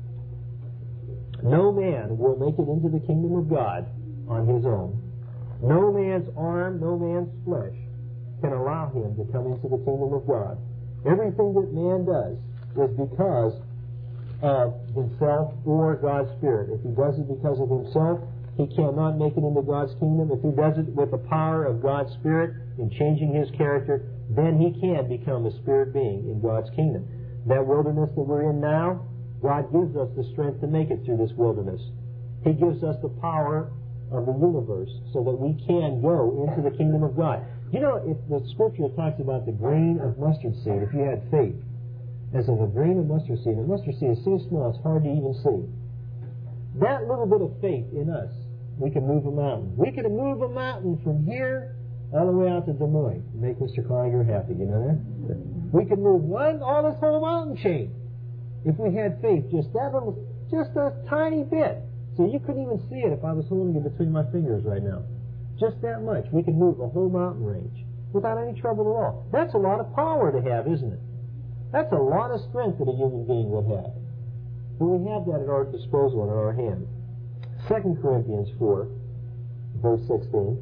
No man will make it into the kingdom of God on his own. No man's arm, no man's flesh can allow him to come into the kingdom of God. Everything that man does is because of himself or God's Spirit. If he does it because of himself, he cannot make it into God's kingdom. If he does it with the power of God's Spirit in changing his character, then he can become a spirit being in God's kingdom. That wilderness that we're in now, God gives us the strength to make it through this wilderness. He gives us the power of the universe so that we can go into the kingdom of God. You know, if the Scripture talks about the grain of mustard seed, if you had faith as of a grain of mustard seed, and mustard seed is so small it's hard to even see. That little bit of faith in us, we can move a mountain. We could move a mountain from here all the way out to Des Moines and make Mr. Collier happy, you know that? We could move all this whole mountain chain if we had faith, just that little, just a tiny bit. So you couldn't even see it if I was holding it between my fingers right now. Just that much. We could move a whole mountain range without any trouble at all. That's a lot of power to have, isn't it? That's a lot of strength that a human being would have. But we have that at our disposal in our hand. 2 Corinthians 4, verse 16.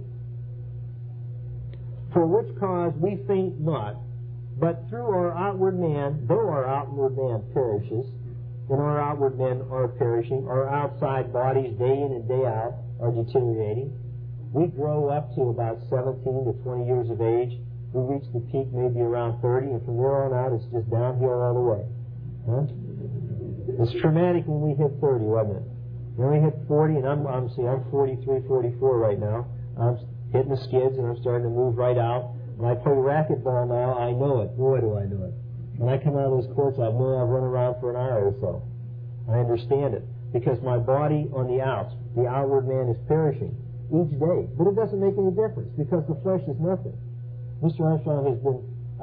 For which cause we faint not, but through our outward man, though our outward man perishes, and our outward men are perishing, our outside bodies day in and day out are deteriorating. We grow up to about 17 to 20 years of age. We reach the peak maybe around 30, and from there on out it's just downhill all the way. Huh? It's traumatic when we hit 30, wasn't it? When we hit 40, and I'm 43, 44 right now. I'm hitting the skids, and I'm starting to move right out. When I play racquetball now, I know it. Boy, do I know it. When I come out of those courts, I know I've run around for an hour or so. I understand it. Because my body on the outs, the outward man is perishing each day. But it doesn't make any difference because the flesh is nothing. Mr. Armstrong has been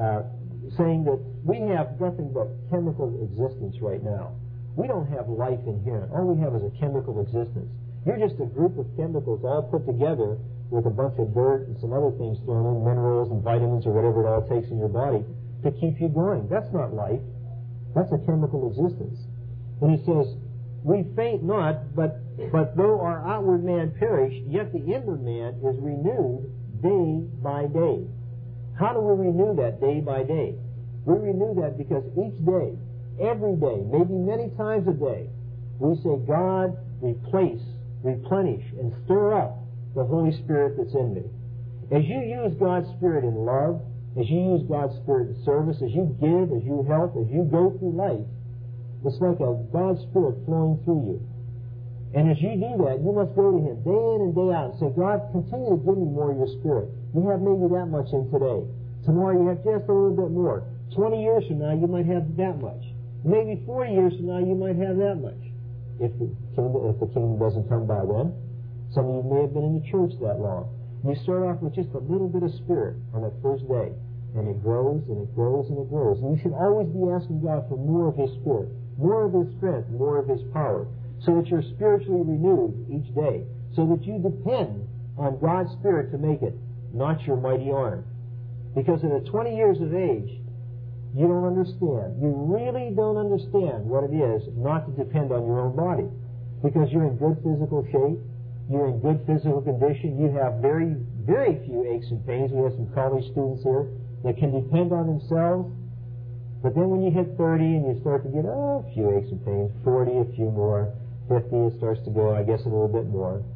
saying that we have nothing but chemical existence right now. We don't have life inherent. All we have is a chemical existence. You're just a group of chemicals all put together with a bunch of dirt and some other things thrown in, minerals and vitamins or whatever it all takes in your body to keep you going. That's not life. That's a chemical existence. And he says, we faint not, but though our outward man perish, yet the inward man is renewed day by day. How do we renew that day by day? We renew that because each day, every day, maybe many times a day, we say, God, replace, replenish, and stir up the Holy Spirit that's in me. As you use God's Spirit in love, as you use God's Spirit in service, as you give, as you help, as you go through life, it's like a God's Spirit flowing through you. And as you do that, you must go to Him day in and day out and say, God, continue to give me more of your Spirit. You have maybe that much in today. Tomorrow you have just a little bit more. 20 years from now you might have that much. Maybe 40 years from now you might have that much. If the kingdom doesn't come by then. Some of you may have been in the church that long. You start off with just a little bit of Spirit on that first day. And it grows and it grows and it grows. And you should always be asking God for more of His Spirit, more of His strength, more of His power, so that you're spiritually renewed each day, so that you depend on God's Spirit to make it, not your mighty arm. Because at 20 years of age, you don't understand. You really don't understand what it is not to depend on your own body. Because you're in good physical shape, you're in good physical condition, you have very, very few aches and pains. We have some college students here that can depend on themselves. But then when you hit 30 and you start to get a few aches and pains, 40, a few more, 50, it starts to go, I guess, a little bit more.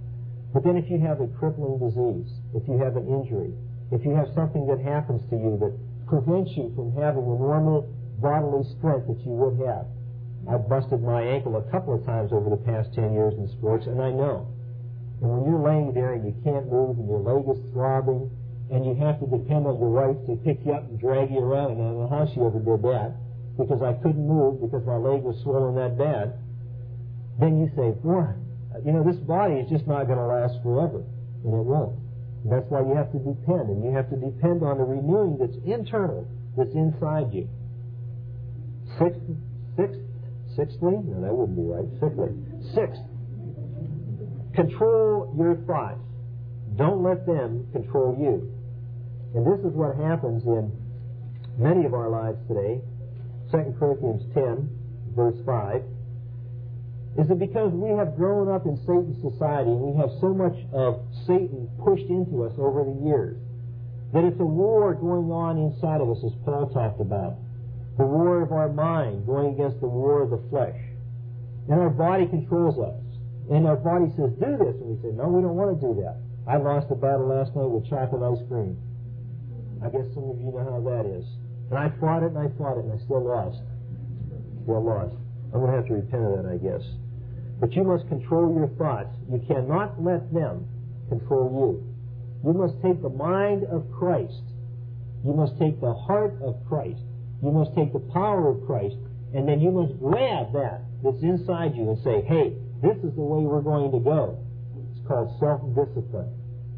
But then if you have a crippling disease, if you have an injury, if you have something that happens to you that prevents you from having the normal bodily strength that you would have. I've busted my ankle a couple of times over the past 10 years in sports, and I know. And when you're laying there and you can't move and your leg is throbbing and you have to depend on your wife to pick you up and drag you around, and I don't know how she ever did that, because I couldn't move because my leg was swollen that bad, then you say, boy, this body is just not going to last forever. And it won't. And that's why you have to depend, and you have to depend on the renewing that's internal, that's inside you. Sixthly? No, that wouldn't be right. Sixth, control your thoughts. Don't let them control you. And this is what happens in many of our lives today. 2 Corinthians 10, verse 5, is that because we have grown up in Satan's society and we have so much of Satan pushed into us over the years, that it's a war going on inside of us, as Paul talked about. The war of our mind going against the war of the flesh. And our body controls us. And our body says, do this. And we say, no, we don't want to do that. I lost a battle last night with chocolate ice cream. I guess some of you know how that is. And I fought it, and I still lost. I'm going to have to repent of that, I guess. But you must control your thoughts. You cannot let them control you. You must take the mind of Christ. You must take the heart of Christ. You must take the power of Christ, and then you must grab that that's inside you and say, hey, this is the way we're going to go. It's called self-discipline.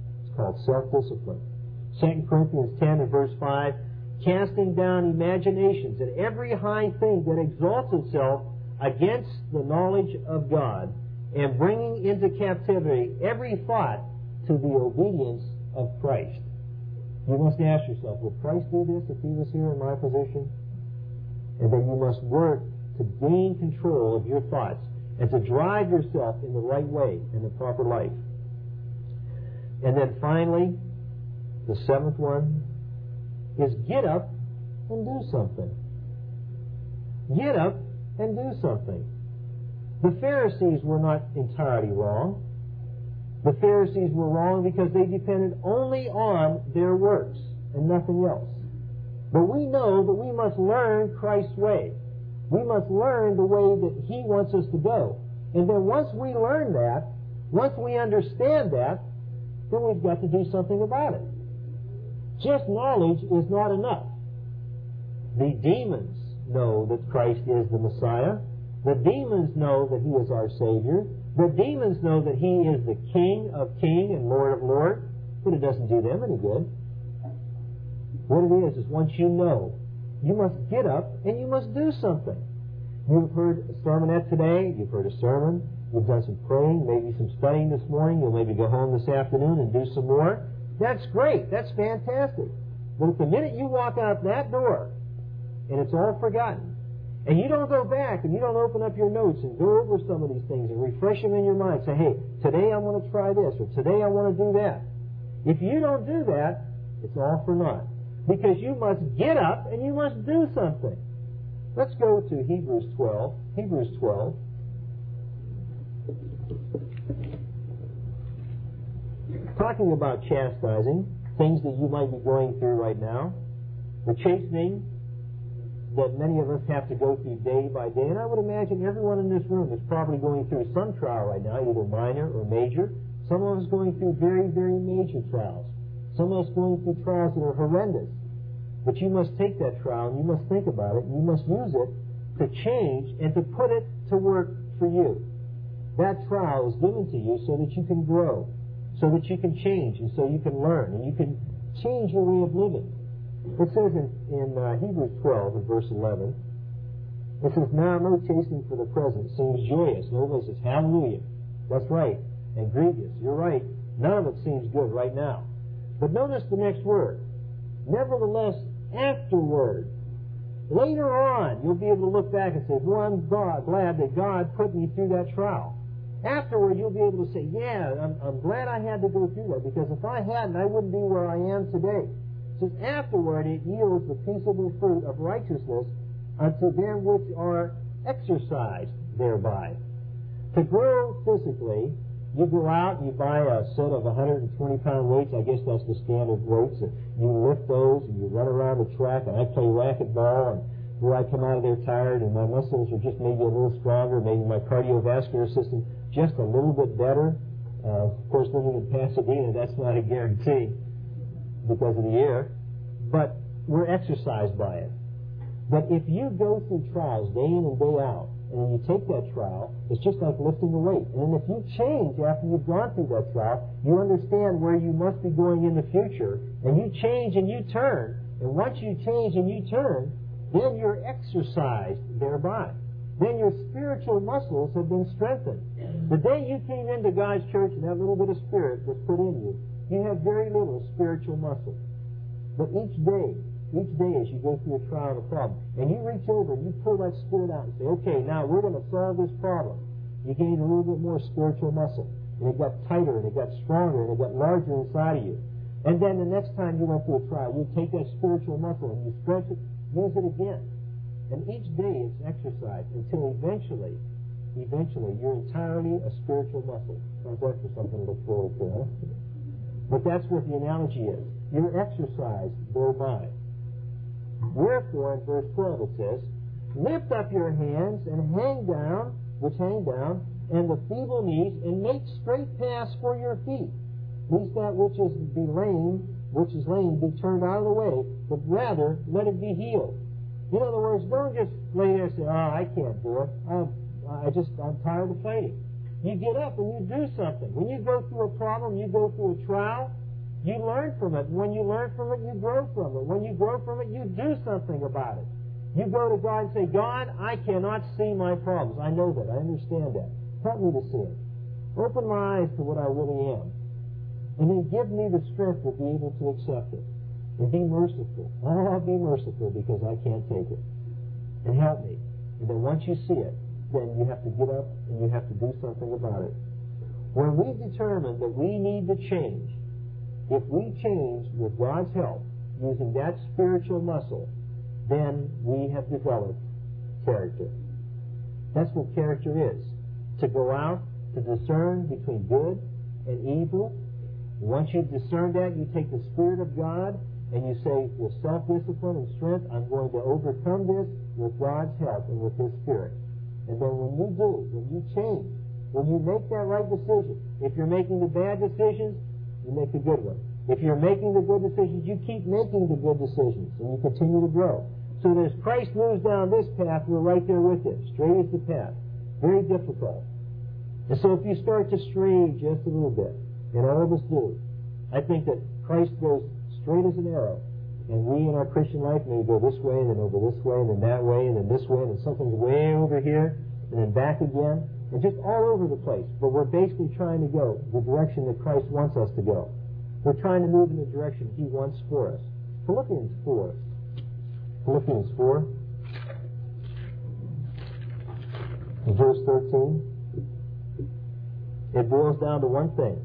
2 Corinthians 10 and verse 5, casting down imaginations and every high thing that exalts itself against the knowledge of God, and bringing into captivity every thought to the obedience of Christ. You must ask yourself, will Christ do this if he was here in my position? And then you must work to gain control of your thoughts and to drive yourself in the right way, in the proper life. And then finally, the seventh one is get up and do something. Get up and do something. The Pharisees were not entirely wrong. The Pharisees were wrong because they depended only on their works and nothing else. But we know that we must learn Christ's way. We must learn the way that He wants us to go. And then once we learn that, once we understand that, then we've got to do something about it. Just knowledge is not enough. The demons know that Christ is the Messiah. The demons know that He is our Savior. The demons know that He is the King of Kings and Lord of Lords, but it doesn't do them any good. What it is once you know, you must get up and you must do something. You've heard a sermonette today, you've heard a sermon, you've done some praying, maybe some studying this morning, you'll maybe go home this afternoon and do some more. That's great, that's fantastic. But the minute you walk out that door and it's all forgotten, and you don't go back and you don't open up your notes and go over some of these things and refresh them in your mind, say, hey, today I want to try this, or today I want to do that. If you don't do that, it's all for naught. Because you must get up and you must do something. Let's go to Hebrews 12. Hebrews 12. Talking about chastising, things that you might be going through right now. The chastening that many of us have to go through day by day. And I would imagine everyone in this room is probably going through some trial right now, either minor or major. Some of us going through very, very major trials. Some of us going through trials that are horrendous. But you must take that trial and you must think about it and you must use it to change and to put it to work for you. That trial is given to you so that you can grow, so that you can change and so you can learn and you can change your way of living. It says in Hebrews 12 and verse 11, it says, now no chastening for the present seems joyous. Nobody says, hallelujah. That's right. And grievous. You're right. None of it seems good right now. But notice the next word. Nevertheless, afterward, later on, you'll be able to look back and say, well, I'm glad that God put me through that trial. Afterward, you'll be able to say, yeah, I'm glad I had to go through that, because if I hadn't, I wouldn't be where I am today. It says, afterward, it yields the peaceable fruit of righteousness unto them which are exercised thereby. To grow physically You go out and you buy a set of 120-pound weights. I guess that's the standard weights. And you lift those and you run around the track. And I play racquetball, and boy, I come out of there tired, and my muscles are just maybe a little stronger, maybe my cardiovascular system just a little bit better. Of course, living in Pasadena, that's not a guarantee because of the air. But we're exercised by it. But if you go through trials day in and day out, and when you take that trial, it's just like lifting a weight. And then if you change after you've gone through that trial, you understand where you must be going in the future, and you change and you turn. And once you change and you turn, then you're exercised thereby. Then your spiritual muscles have been strengthened. The day you came into God's church and that little bit of spirit was put in you, you had very little spiritual muscle. But each day as you go through a trial and a problem, and you reach over and you pull that spirit out and say, okay, now we're going to solve this problem. You gained a little bit more spiritual muscle. And it got tighter, and it got stronger, and it got larger inside of you. And then the next time you went through a trial, you take that spiritual muscle and you stretch it, use it again. And each day it's exercised until eventually you're entirely a spiritual muscle. Sounds like for something to look forward to, huh? But that's what the analogy is. You're exercised thereby. Wherefore, in verse 12 it says, lift up your hands and hang down, and the feeble knees, and make straight paths for your feet. Lest that which is lame be turned out of the way, but rather let it be healed. In other words, don't just lay there and say, oh, I can't do it. I'm tired of fighting. You get up and you do something. When you go through a problem, you go through a trial, you learn from it. When you learn from it, you grow from it. When you grow from it, you do something about it. You go to God and say, God, I cannot see my problems. I know that. I understand that. Help me to see it. Open my eyes to what I really am. And then give me the strength to be able to accept it. And be merciful. Oh, be merciful because I can't take it. And help me. And then once you see it, then you have to get up and you have to do something about it. When we determine that we need to change, if we change with God's help, using that spiritual muscle, then we have developed character. That's what character is. To go out, to discern between good and evil. Once you've discerned that, you take the Spirit of God and you say, with self-discipline and strength, I'm going to overcome this with God's help and with His Spirit. And then when you do, when you change, when you make that right decision, if you're making the bad decisions, you make the good one. If you're making the good decisions, you keep making the good decisions, and you continue to grow. So that as Christ moves down this path, we're right there with Him. Straight is the path. Very difficult. And so if you start to stray just a little bit, and all of us do, I think that Christ goes straight as an arrow. And we in our Christian life may go this way, and then over this way, and then that way, and then this way, and then something's way over here, and then back again, and just all over the place. But we're basically trying to go the direction that Christ wants us to go. We're trying to move in the direction He wants for us. Philippians 4. In verse 13. It boils down to one thing.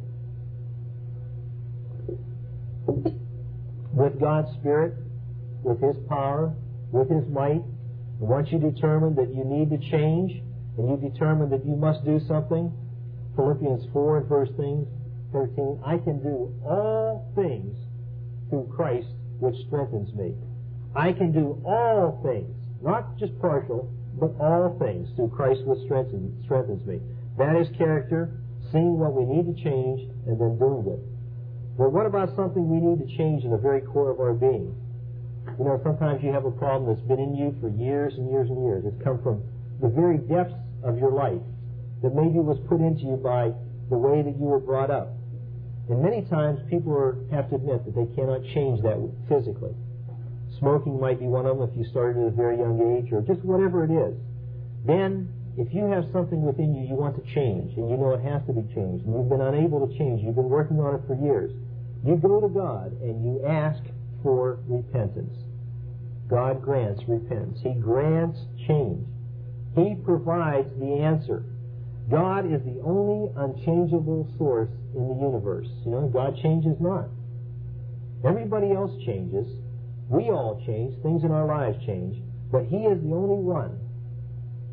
With God's Spirit, with His power, with His might, and once you determine that you need to change, and you determine that you must do something, Philippians 4 and verse 13, I can do all things through Christ which strengthens me. I can do all things, not just partial, but all things through Christ which strengthens me. That is character, seeing what we need to change, and then doing it. But what about something we need to change in the very core of our being? You know, sometimes you have a problem that's been in you for years and years and years. It's come from the very depths of your life that maybe was put into you by the way that you were brought up. And many times people have to admit that they cannot change that physically. Smoking might be one of them if you started at a very young age, or just whatever it is. Then, if you have something within you you want to change, and you know it has to be changed, and you've been unable to change, you've been working on it for years, you go to God and you ask for repentance. God grants repentance. He grants change. He provides the answer. God is the only unchangeable source in the universe. You know, God changes not. Everybody else changes. We all change. Things in our lives change. But He is the only one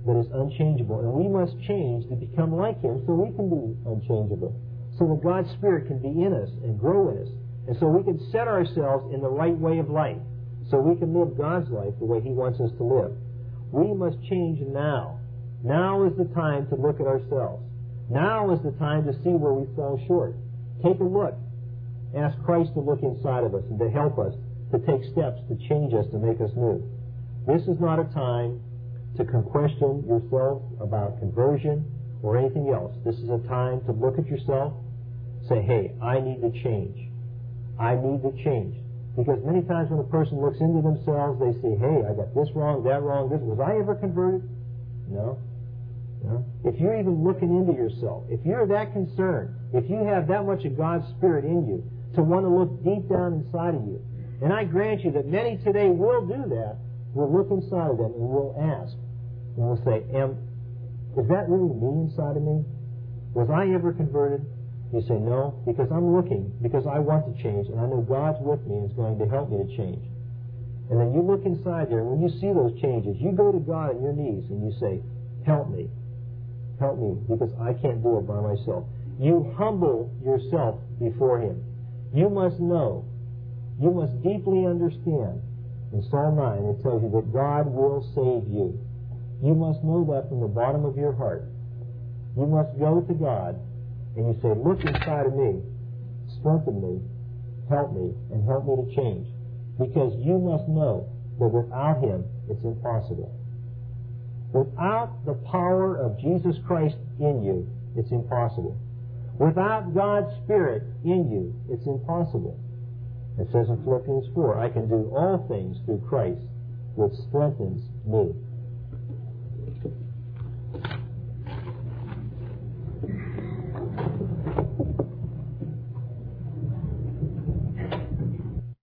that is unchangeable. And we must change to become like Him so we can be unchangeable. So that God's Spirit can be in us and grow in us. And so we can set ourselves in the right way of life. So we can live God's life the way He wants us to live. We must change now. Now is the time to look at ourselves. Now is the time to see where we fall short. Take a look. Ask Christ to look inside of us and to help us to take steps to change us, to make us new. This is not a time to question yourself about conversion or anything else. This is a time to look at yourself, say, hey, I need to change. I need to change. Because many times when a person looks into themselves, they say, hey, I got this wrong, that wrong, this. Was I ever converted? No. No. If you're even looking into yourself, if you're that concerned, if you have that much of God's Spirit in you to want to look deep down inside of you, and I grant you that many today will do that, will look inside of them and will ask, and will say, is that really me inside of me? Was I ever converted? You say, no, because I'm looking, because I want to change, and I know God's with me and is going to help me to change. And then you look inside there, and when you see those changes, you go to God on your knees and you say, help me. Help me, because I can't do it by myself. You humble yourself before Him. You must know, you must deeply understand. In Psalm 9, it tells you that God will save you. You must know that from the bottom of your heart. You must go to God and you say, look inside of me, strengthen me, and help me to change. Because you must know that without Him, it's impossible. Without the power of Jesus Christ in you, it's impossible. Without God's Spirit in you, it's impossible. It says in Philippians 4, I can do all things through Christ, which strengthens me.